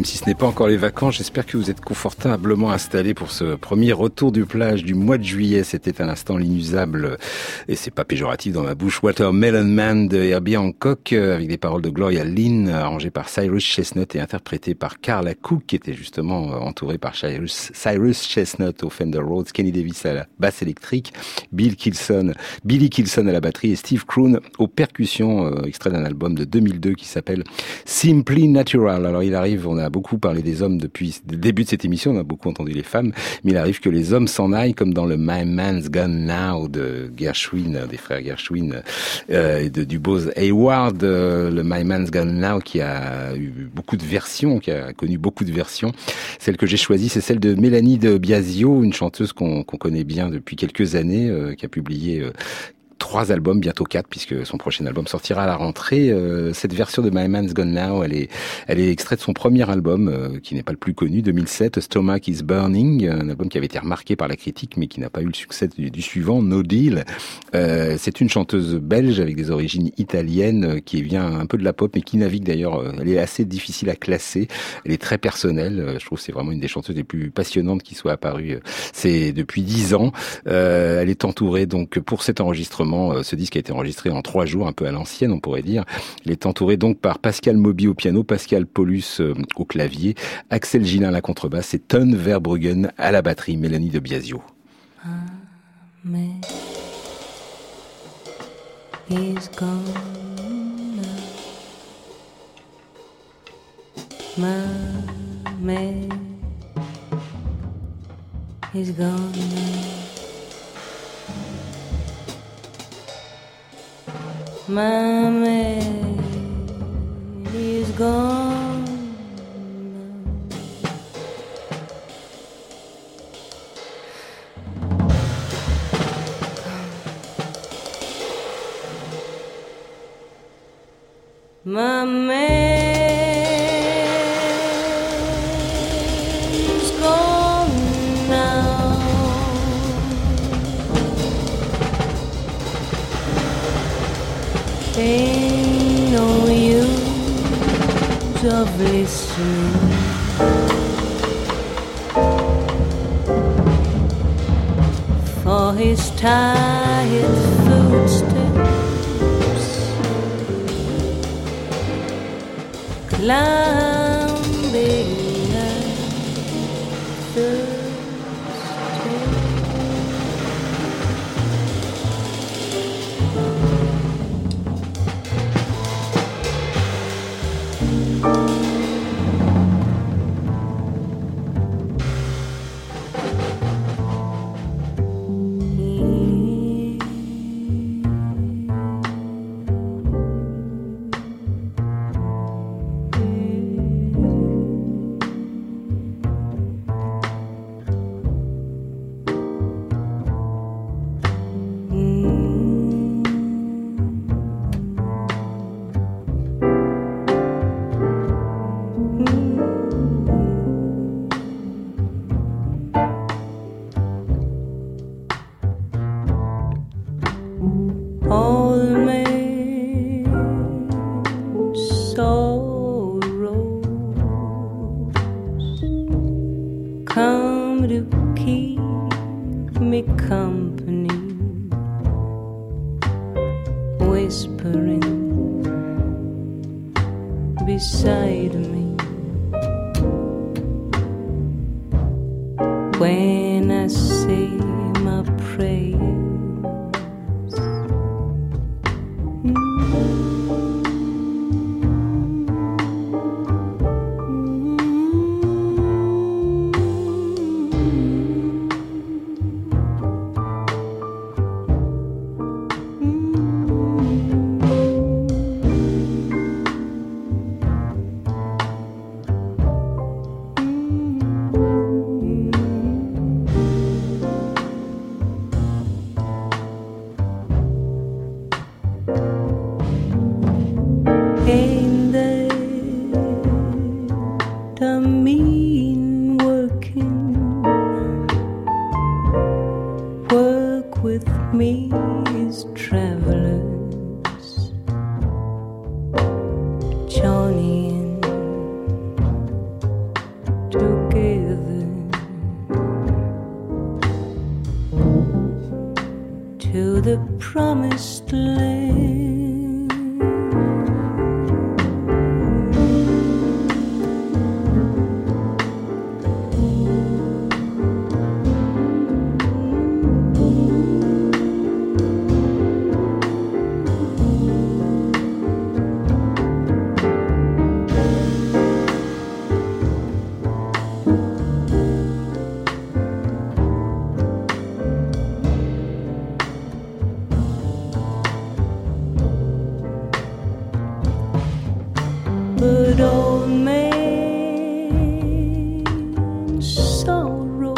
même si ce n'est pas encore les vacances, j'espère que vous êtes confortablement installés pour ce premier retour du plage du mois de juillet. C'était à l'instant l'inusable, et c'est pas péjoratif dans ma bouche, Watermelon Man de Herbie Hancock, avec des paroles de Gloria Lynn, arrangées par Cyrus Chestnut et interprétées par Carla Cook, qui était justement entourée par Cyrus, Cyrus Chestnut au Fender Rhodes, Kenny Davis à la basse électrique, Bill Kilson, Billy Kilson à la batterie et Steve Kroon aux percussions, euh, extrait d'un album de deux mille deux qui s'appelle Simply Natural. Alors il arrive, on a beaucoup parlé des hommes depuis le début de cette émission, on a beaucoup entendu les femmes, mais il arrive que les hommes s'en aillent, comme dans le My Man's Gone Now de Gershwin, des frères Gershwin, euh, et de, du Buzz Hayward, euh, le My Man's Gone Now qui a eu beaucoup de versions, qui a connu beaucoup de versions. Celle que j'ai choisie, c'est celle de Mélanie de Biasio, une chanteuse qu'on, qu'on connaît bien depuis quelques années, euh, qui a publié euh, trois albums, bientôt quatre, puisque son prochain album sortira à la rentrée. Euh, cette version de My Man's Gone Now, elle est, elle est extraite de son premier album, euh, qui n'est pas le plus connu, deux mille sept, Stomach is Burning, un album qui avait été remarqué par la critique, mais qui n'a pas eu le succès du, du suivant, No Deal. Euh, c'est une chanteuse belge avec des origines italiennes, euh, qui vient un peu de la pop, mais qui navigue d'ailleurs, euh, elle est assez difficile à classer, elle est très personnelle, euh, je trouve que c'est vraiment une des chanteuses les plus passionnantes qui soit apparue, euh, c'est depuis dix ans. Euh, elle est entourée donc pour cet enregistrement. Ce disque a été enregistré en trois jours, un peu à l'ancienne, on pourrait dire. Il est entouré donc par Pascal Moby au piano, Pascal Paulus euh, au clavier, Axel Gillin à la contrebasse et Ton Verbruggen à la batterie, Mélanie de Biasio. Amen. He's gone now. My man, he's gone now. My man is gone now. My man is gone now. Ain't no use of listening. For his tired footsteps climbing up the beside me when I say my prayers. to the promised land. But old man sorrows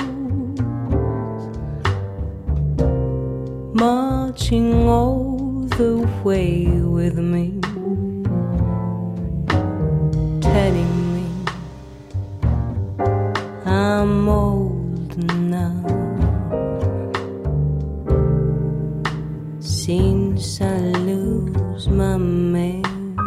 marching all the way with me, telling me I'm old now since I lose my man.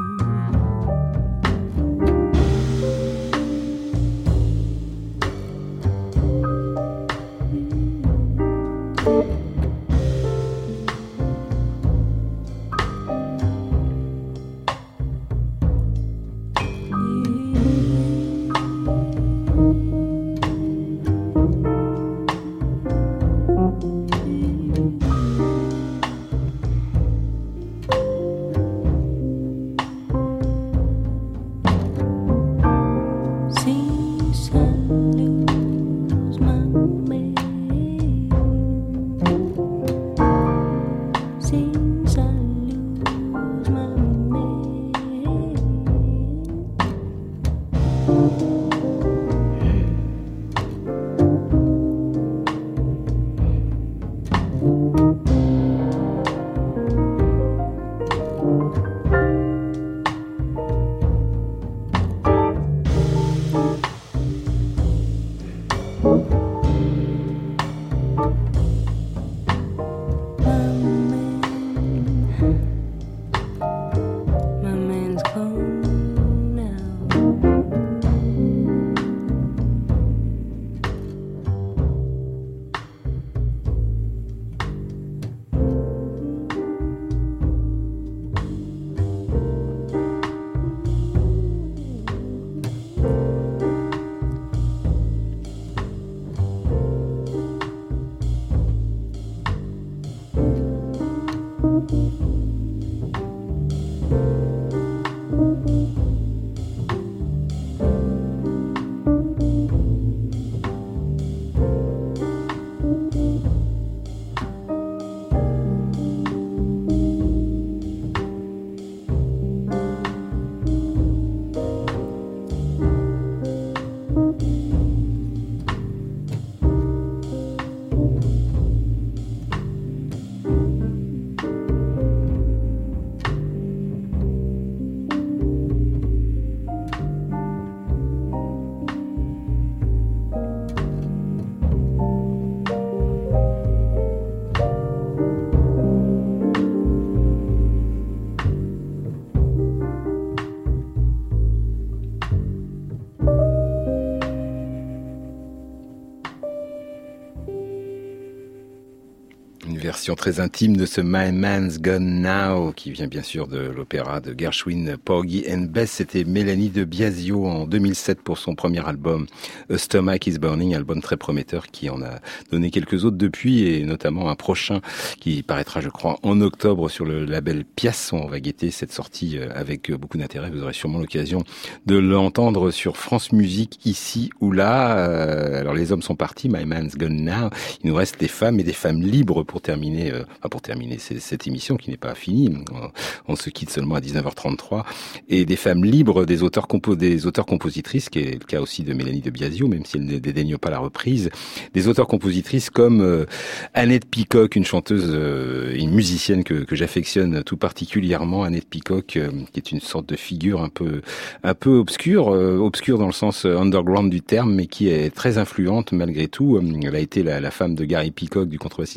Version très intime de ce My Man's Gone Now, qui vient bien sûr de l'opéra de Gershwin, Porgy and Bess. C'était Mélanie de Biasio en deux mille sept pour son premier album A Stomach is Burning, album très prometteur qui en a donné quelques autres depuis, et notamment un prochain qui paraîtra, je crois, en octobre sur le label Piasson. On va guetter cette sortie avec beaucoup d'intérêt. Vous aurez sûrement l'occasion de l'entendre sur France Musique ici ou là. Alors les hommes sont partis, My Man's Gone Now. Il nous reste des femmes et des femmes libres pour terminer, euh, enfin pour terminer cette émission qui n'est pas finie. On, on se quitte seulement à dix-neuf heures trente-trois. Et des femmes libres, des auteurs compo, des auteurs-compositrices, qui est le cas aussi de Mélanie de Biasio, même si elle ne dédaigne pas la reprise. Des auteurs-compositrices comme euh, Annette Peacock, une chanteuse, euh, une musicienne que, que j'affectionne tout particulièrement. Annette Peacock, euh, qui est une sorte de figure un peu, un peu obscure, euh, obscure dans le sens underground du terme, mais qui est très influente malgré tout. Elle a été la, la femme de Gary Peacock, du contrebassiste Gary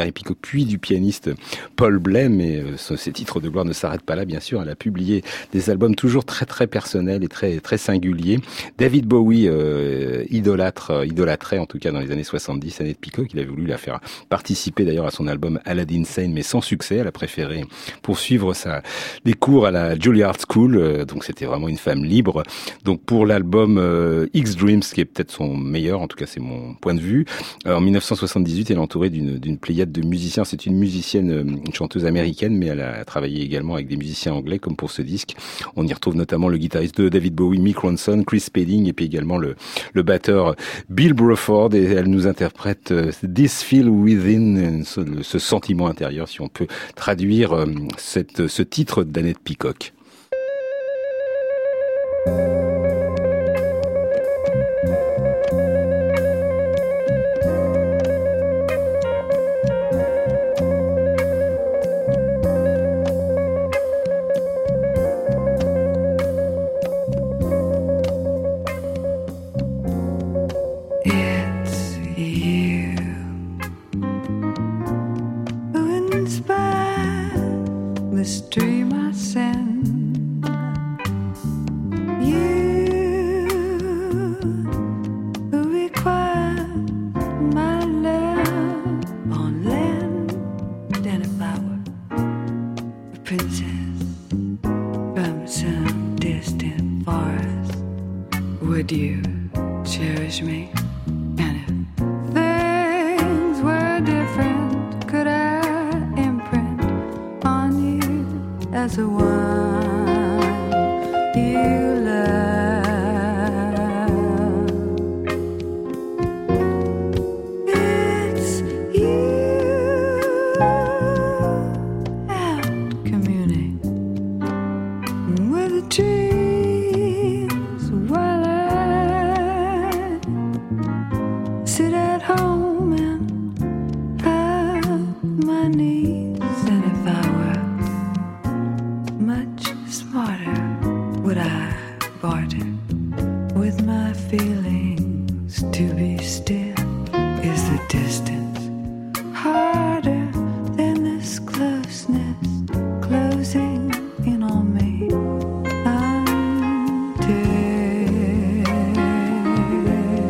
Gary Peacock, puis du pianiste Paul Bley, mais euh, ces titres de gloire ne s'arrêtent pas là, bien sûr. Elle a publié des albums toujours très très personnels et très très singuliers. David Bowie euh, idolâtre, euh, idolâtrait en tout cas dans les années soixante-dix, Annette Peacock. Il avait voulu la faire participer d'ailleurs à son album Aladdin Sane, mais sans succès. Elle a préféré poursuivre sa, des cours à la Juilliard School, euh, donc c'était vraiment une femme libre. Donc pour l'album euh, X Dreams, qui est peut-être son meilleur, en tout cas c'est mon point de vue, euh, en dix-neuf cent soixante-dix-huit, elle est entourée d'une, d'une pléiade de musiciens. C'est une musicienne, une chanteuse américaine, mais elle a travaillé également avec des musiciens anglais, comme pour ce disque. On y retrouve notamment le guitariste de David Bowie, Mick Ronson, Chris Spedding, et puis également le, le batteur Bill Bruford, et elle nous interprète euh, This Feel Within, ce, ce sentiment intérieur, si on peut traduire euh, cette, ce titre d'Annette Peacock.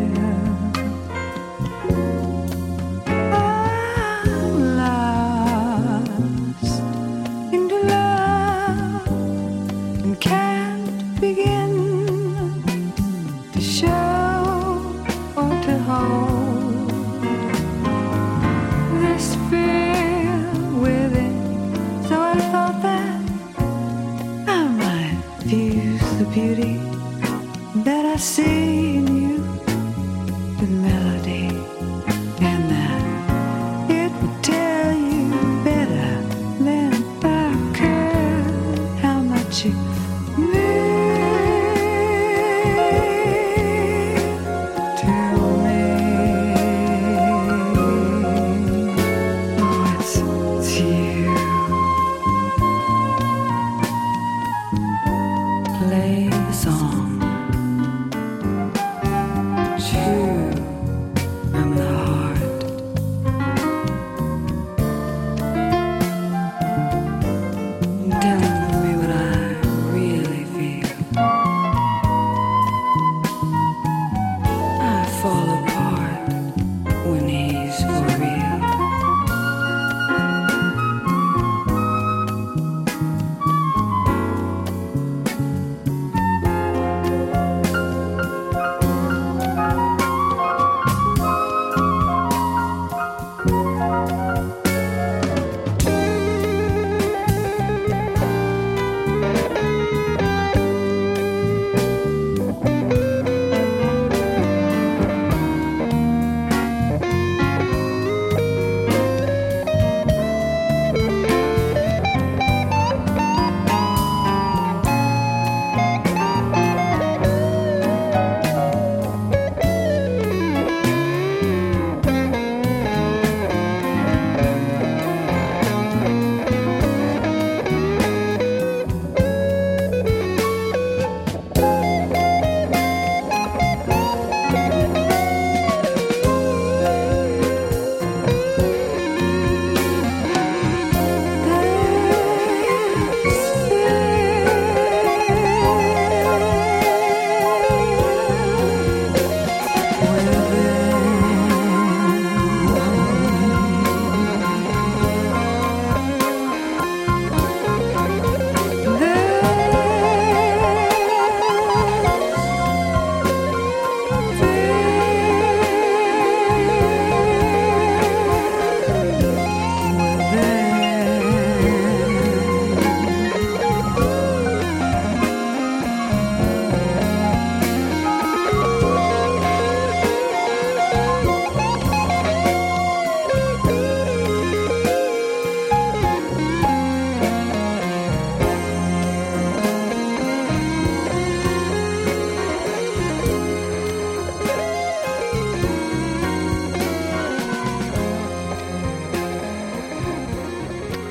Love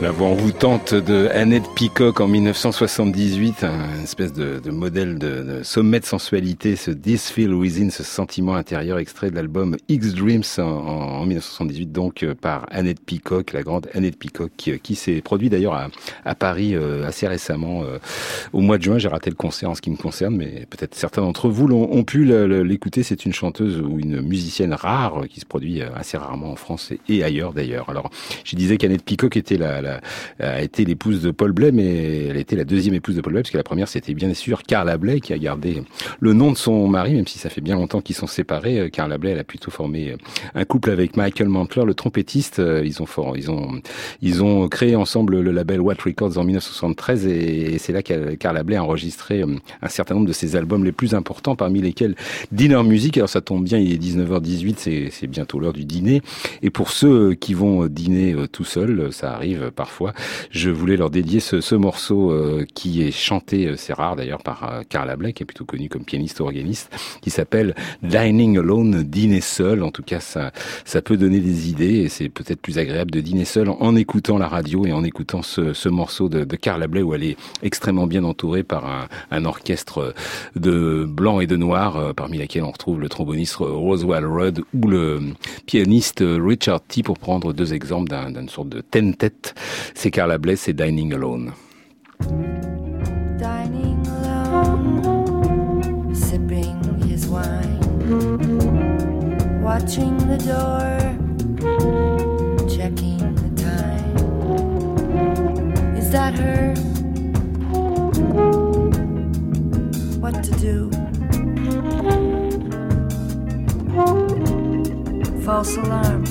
La voix envoûtante de Annette Peacock en dix-neuf cent soixante-dix-huit, un espèce de, de modèle de, de sommet de sensualité, ce This Feel Within, ce sentiment intérieur, extrait de l'album X-Dreams en, en dix-neuf cent soixante-dix-huit, donc par Annette Peacock, la grande Annette Peacock, qui, qui s'est produit d'ailleurs à, à Paris euh, assez récemment, euh, au mois de juin. J'ai raté le concert en ce qui me concerne, mais peut-être certains d'entre vous l'ont, ont pu l'écouter. C'est une chanteuse ou une musicienne rare qui se produit assez rarement en France et, et ailleurs d'ailleurs. Alors, je disais qu'Annette Peacock était la, la a été l'épouse de Paul Bley, mais elle était la deuxième épouse de Paul Bley, parce que la première, c'était bien sûr Carla Bley, qui a gardé le nom de son mari, même si ça fait bien longtemps qu'ils sont séparés. Carla Bley, elle a plutôt formé un couple avec Michael Mantler, le trompettiste. Ils ont, for... ils ont, ils ont créé ensemble le label What Records en dix-neuf cent soixante-treize, et c'est là que Carla Bley a enregistré un certain nombre de ses albums les plus importants, parmi lesquels Dinner Music. Alors ça tombe bien, il est dix-neuf heures dix-huit, c'est, c'est bientôt l'heure du dîner. Et pour ceux qui vont dîner tout seuls, ça arrive parfois, je voulais leur dédier ce, ce morceau euh, qui est chanté, euh, c'est rare d'ailleurs, par euh, Carla Bley, qui est plutôt connue comme pianiste organiste, qui s'appelle Dining Alone, dîner seul. En tout cas, ça, ça peut donner des idées, et c'est peut-être plus agréable de dîner seul en écoutant la radio et en écoutant ce, ce morceau de, de Carla Bley, où elle est extrêmement bien entourée par un, un orchestre de blanc et de noir, euh, parmi lesquels on retrouve le tromboniste Roswell Rudd ou le pianiste Richard T, pour prendre deux exemples d'un, d'une sorte de ten-tet. C'est Carla Bley, c'est Dining Alone. Dining alone, sipping his wine, watching the door, checking the time. Is that her? What to do? False alarm.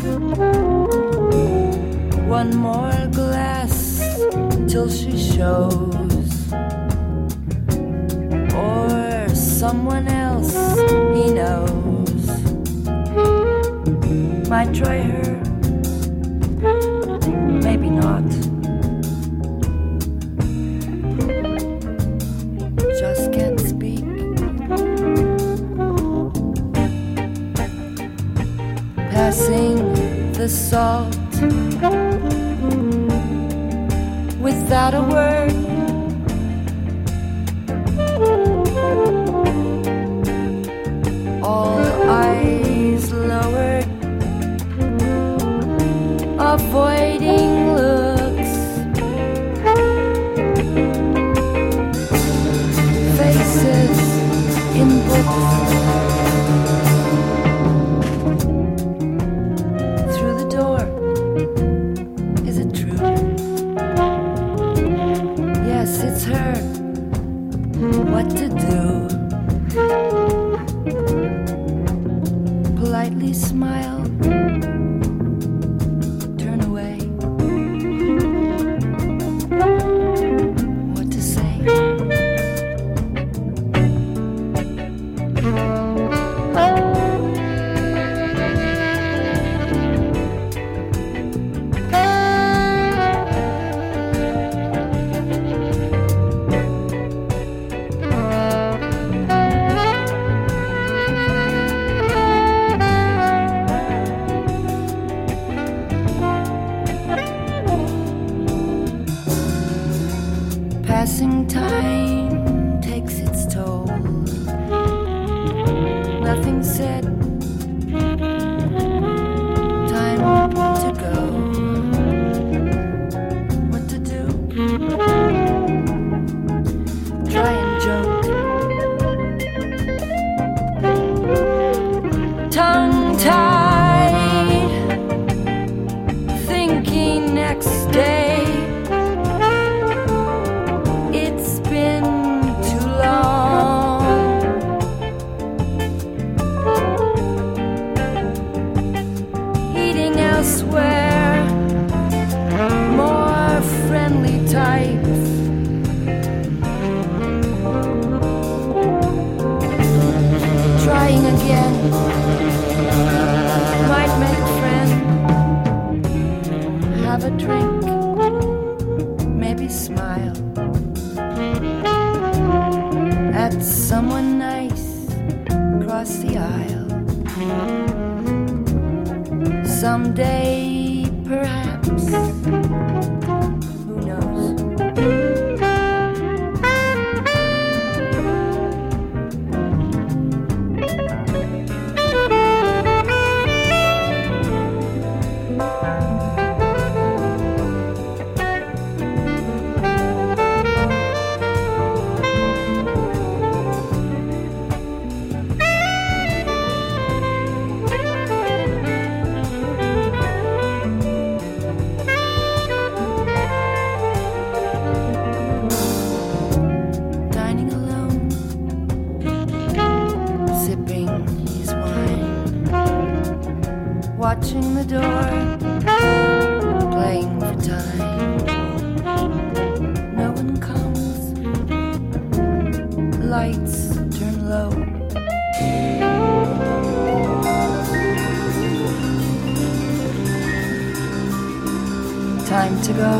One more glass till she shows, or someone else he knows might try her, maybe not. Just can't speak. Passing the salt without a word. All eyes lowered, avoiding looks. Faces in books. Through the door. Is it true? Yes, it's her. What to do? Politely smile. Turn away. What to say? Passing time takes its toll. Nothing said. Time to go. What to do? Try and joke. Tongue tied. Thinking next day. Trying again might make a friend. Have a drink. time to go.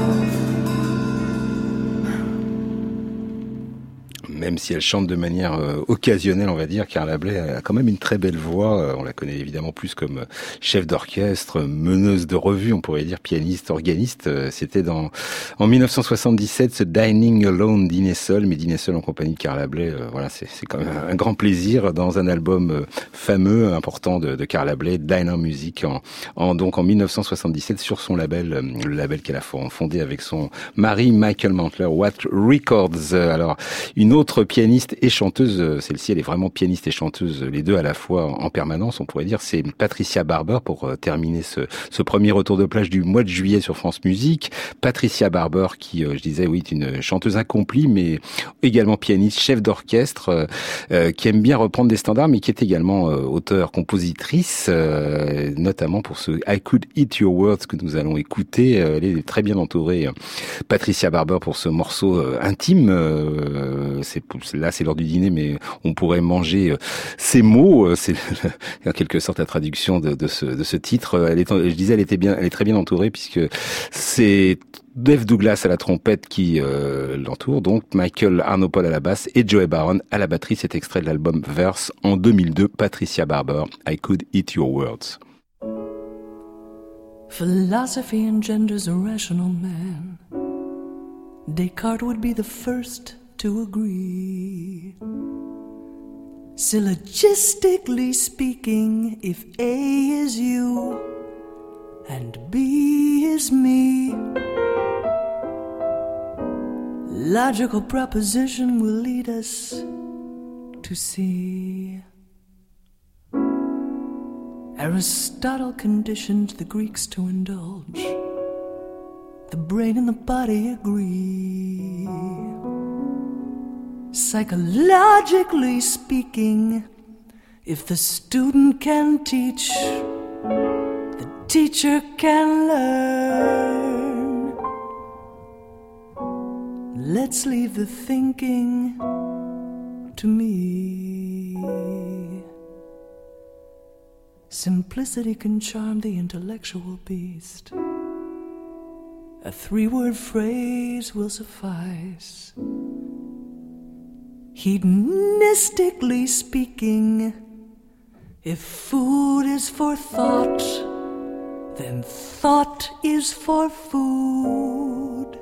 Même si elle chante de manière euh, occasionnelle, on va dire, Carla Bley a quand même une très belle voix. Euh, on la connaît évidemment plus comme chef d'orchestre, meneuse de revue, on pourrait dire pianiste, organiste. Euh, c'était dans en dix-neuf cent soixante-dix-sept ce Dining Alone, dîner seul, mais dîner seul en compagnie de Carla Bley. Euh, voilà, c'est, c'est quand même un grand plaisir dans un album euh, fameux, important de, de Carla Bley, Diner Music, en, en donc en dix-neuf cent soixante-dix-sept sur son label, euh, le label qu'elle a fondé avec son mari Michael Mantler, What Records. Alors une autre pianiste et chanteuse, celle-ci elle est vraiment pianiste et chanteuse, les deux à la fois en permanence, on pourrait dire, c'est Patricia Barber pour terminer ce, ce premier retour de plage du mois de juillet sur France Musique. Patricia Barber qui, je disais, oui, est une chanteuse accomplie, mais également pianiste, chef d'orchestre, euh, qui aime bien reprendre des standards, mais qui est également euh, auteure, compositrice, euh, notamment pour ce I Could Eat Your Words que nous allons écouter. Elle est très bien entourée, Patricia Barber, pour ce morceau euh, intime. Euh, c'est Là, c'est l'heure du dîner, mais on pourrait manger ces mots. C'est en quelque sorte la traduction de, de, ce, de ce titre. Elle est, je disais, elle était bien, elle est très bien entourée puisque c'est Dave Douglas à la trompette qui euh, l'entoure, donc Michael Arnopol à la basse et Joey Baron à la batterie. C'est extrait de l'album Verse en deux mille deux. Patricia Barber, I Could Eat Your Words. Philosophy engenders a rational man. Descartes would be the first to agree. Syllogistically speaking, if A is you and B is me, logical proposition will lead us to C. Aristotle conditioned the Greeks to indulge. The brain and the body agree. Psychologically speaking, if the student can teach, the teacher can learn. Let's leave the thinking to me. Simplicity can charm the intellectual beast. A three-word phrase will suffice. Hedonistically speaking, if food is for thought, then thought is for food.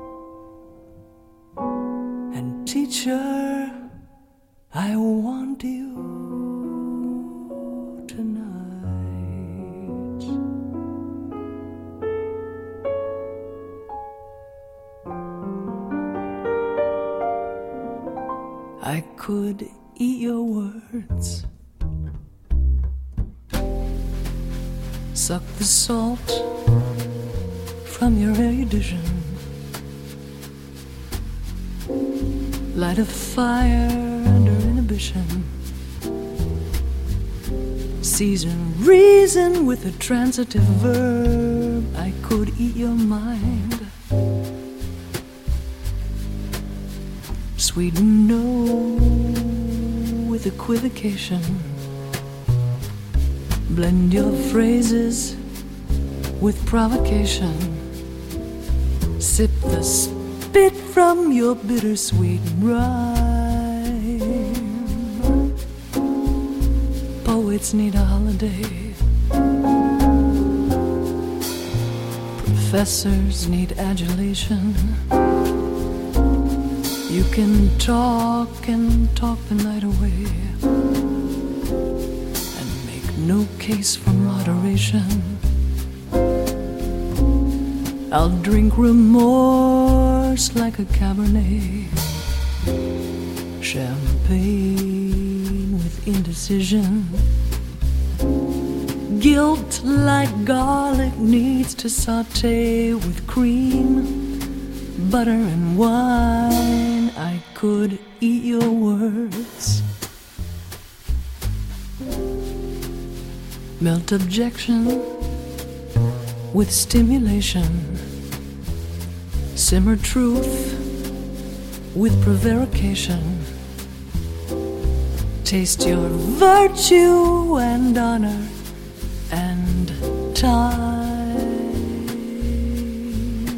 And teacher, I want you tonight. I could eat your words, suck the salt from your erudition, light a fire under inhibition, season reason with a transitive verb. I could eat your mind, sweeten no with equivocation, blend your phrases with provocation, sip the spit from your bittersweet rhyme. Poets need a holiday, professors need adulation. You can talk and talk the night away and make no case for moderation. I'll drink remorse like a Cabernet, champagne with indecision. Guilt like garlic needs to saute with cream, butter and wine. I could eat your words, melt objection with stimulation, simmer truth with prevarication, taste your virtue and honor and time.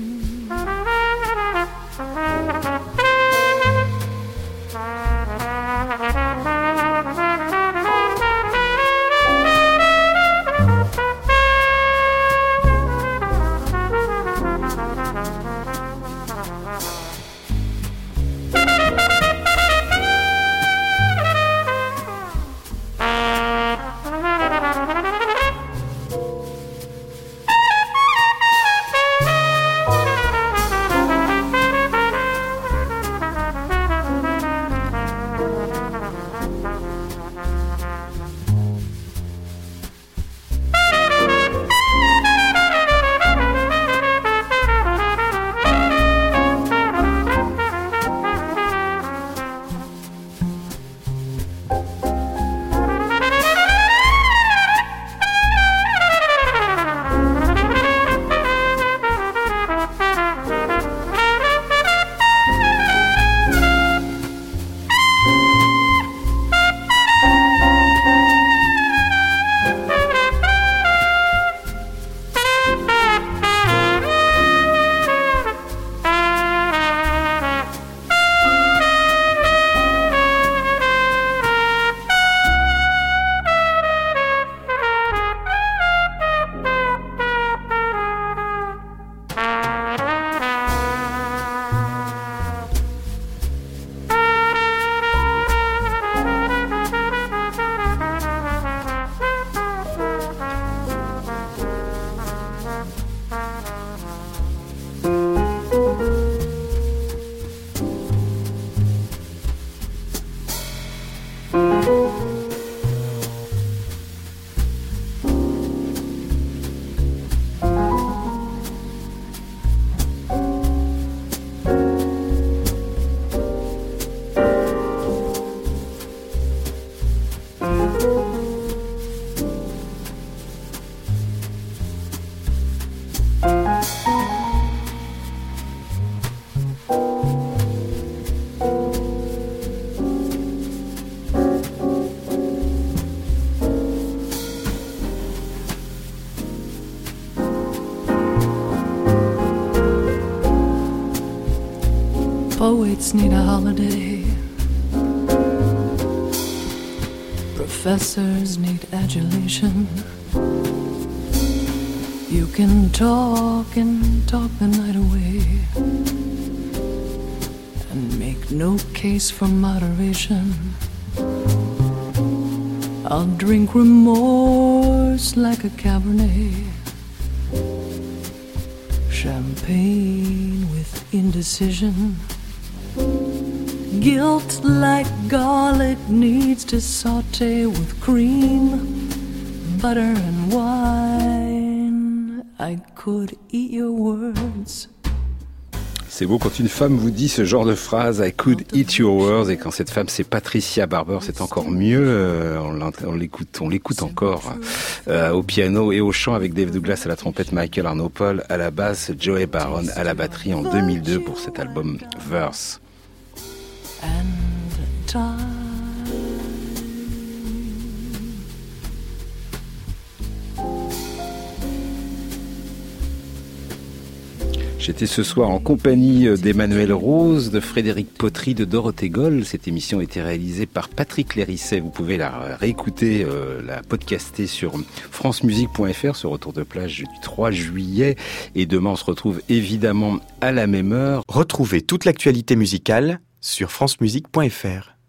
Poets need a holiday. Professors need adulation. You can talk and talk the night away and make no case for moderation. I'll drink remorse like a Cabernet, champagne with indecision. Guilt like garlic needs to saute with cream, butter and wine. I could eat your words. C'est beau quand une femme vous dit ce genre de phrase, I could eat your words, et quand cette femme c'est Patricia Barber, c'est encore mieux. Euh, on, on l'écoute, on l'écoute encore euh, au piano et au chant avec Dave Douglas à la trompette, Michael Arnopol à la basse, Joey Baron à la batterie en deux mille deux pour cet album Verse. And time. J'étais ce soir en compagnie d'Emmanuel Rose, de Frédéric Potry, de Dorothée Goll. Cette émission a été réalisée par Patrick Lérisset. Vous pouvez la réécouter, euh, la podcaster sur francemusique point f r, ce retour de plage du trois juillet. Et demain, on se retrouve évidemment à la même heure. Retrouvez toute l'actualité musicale sur francemusique point f r.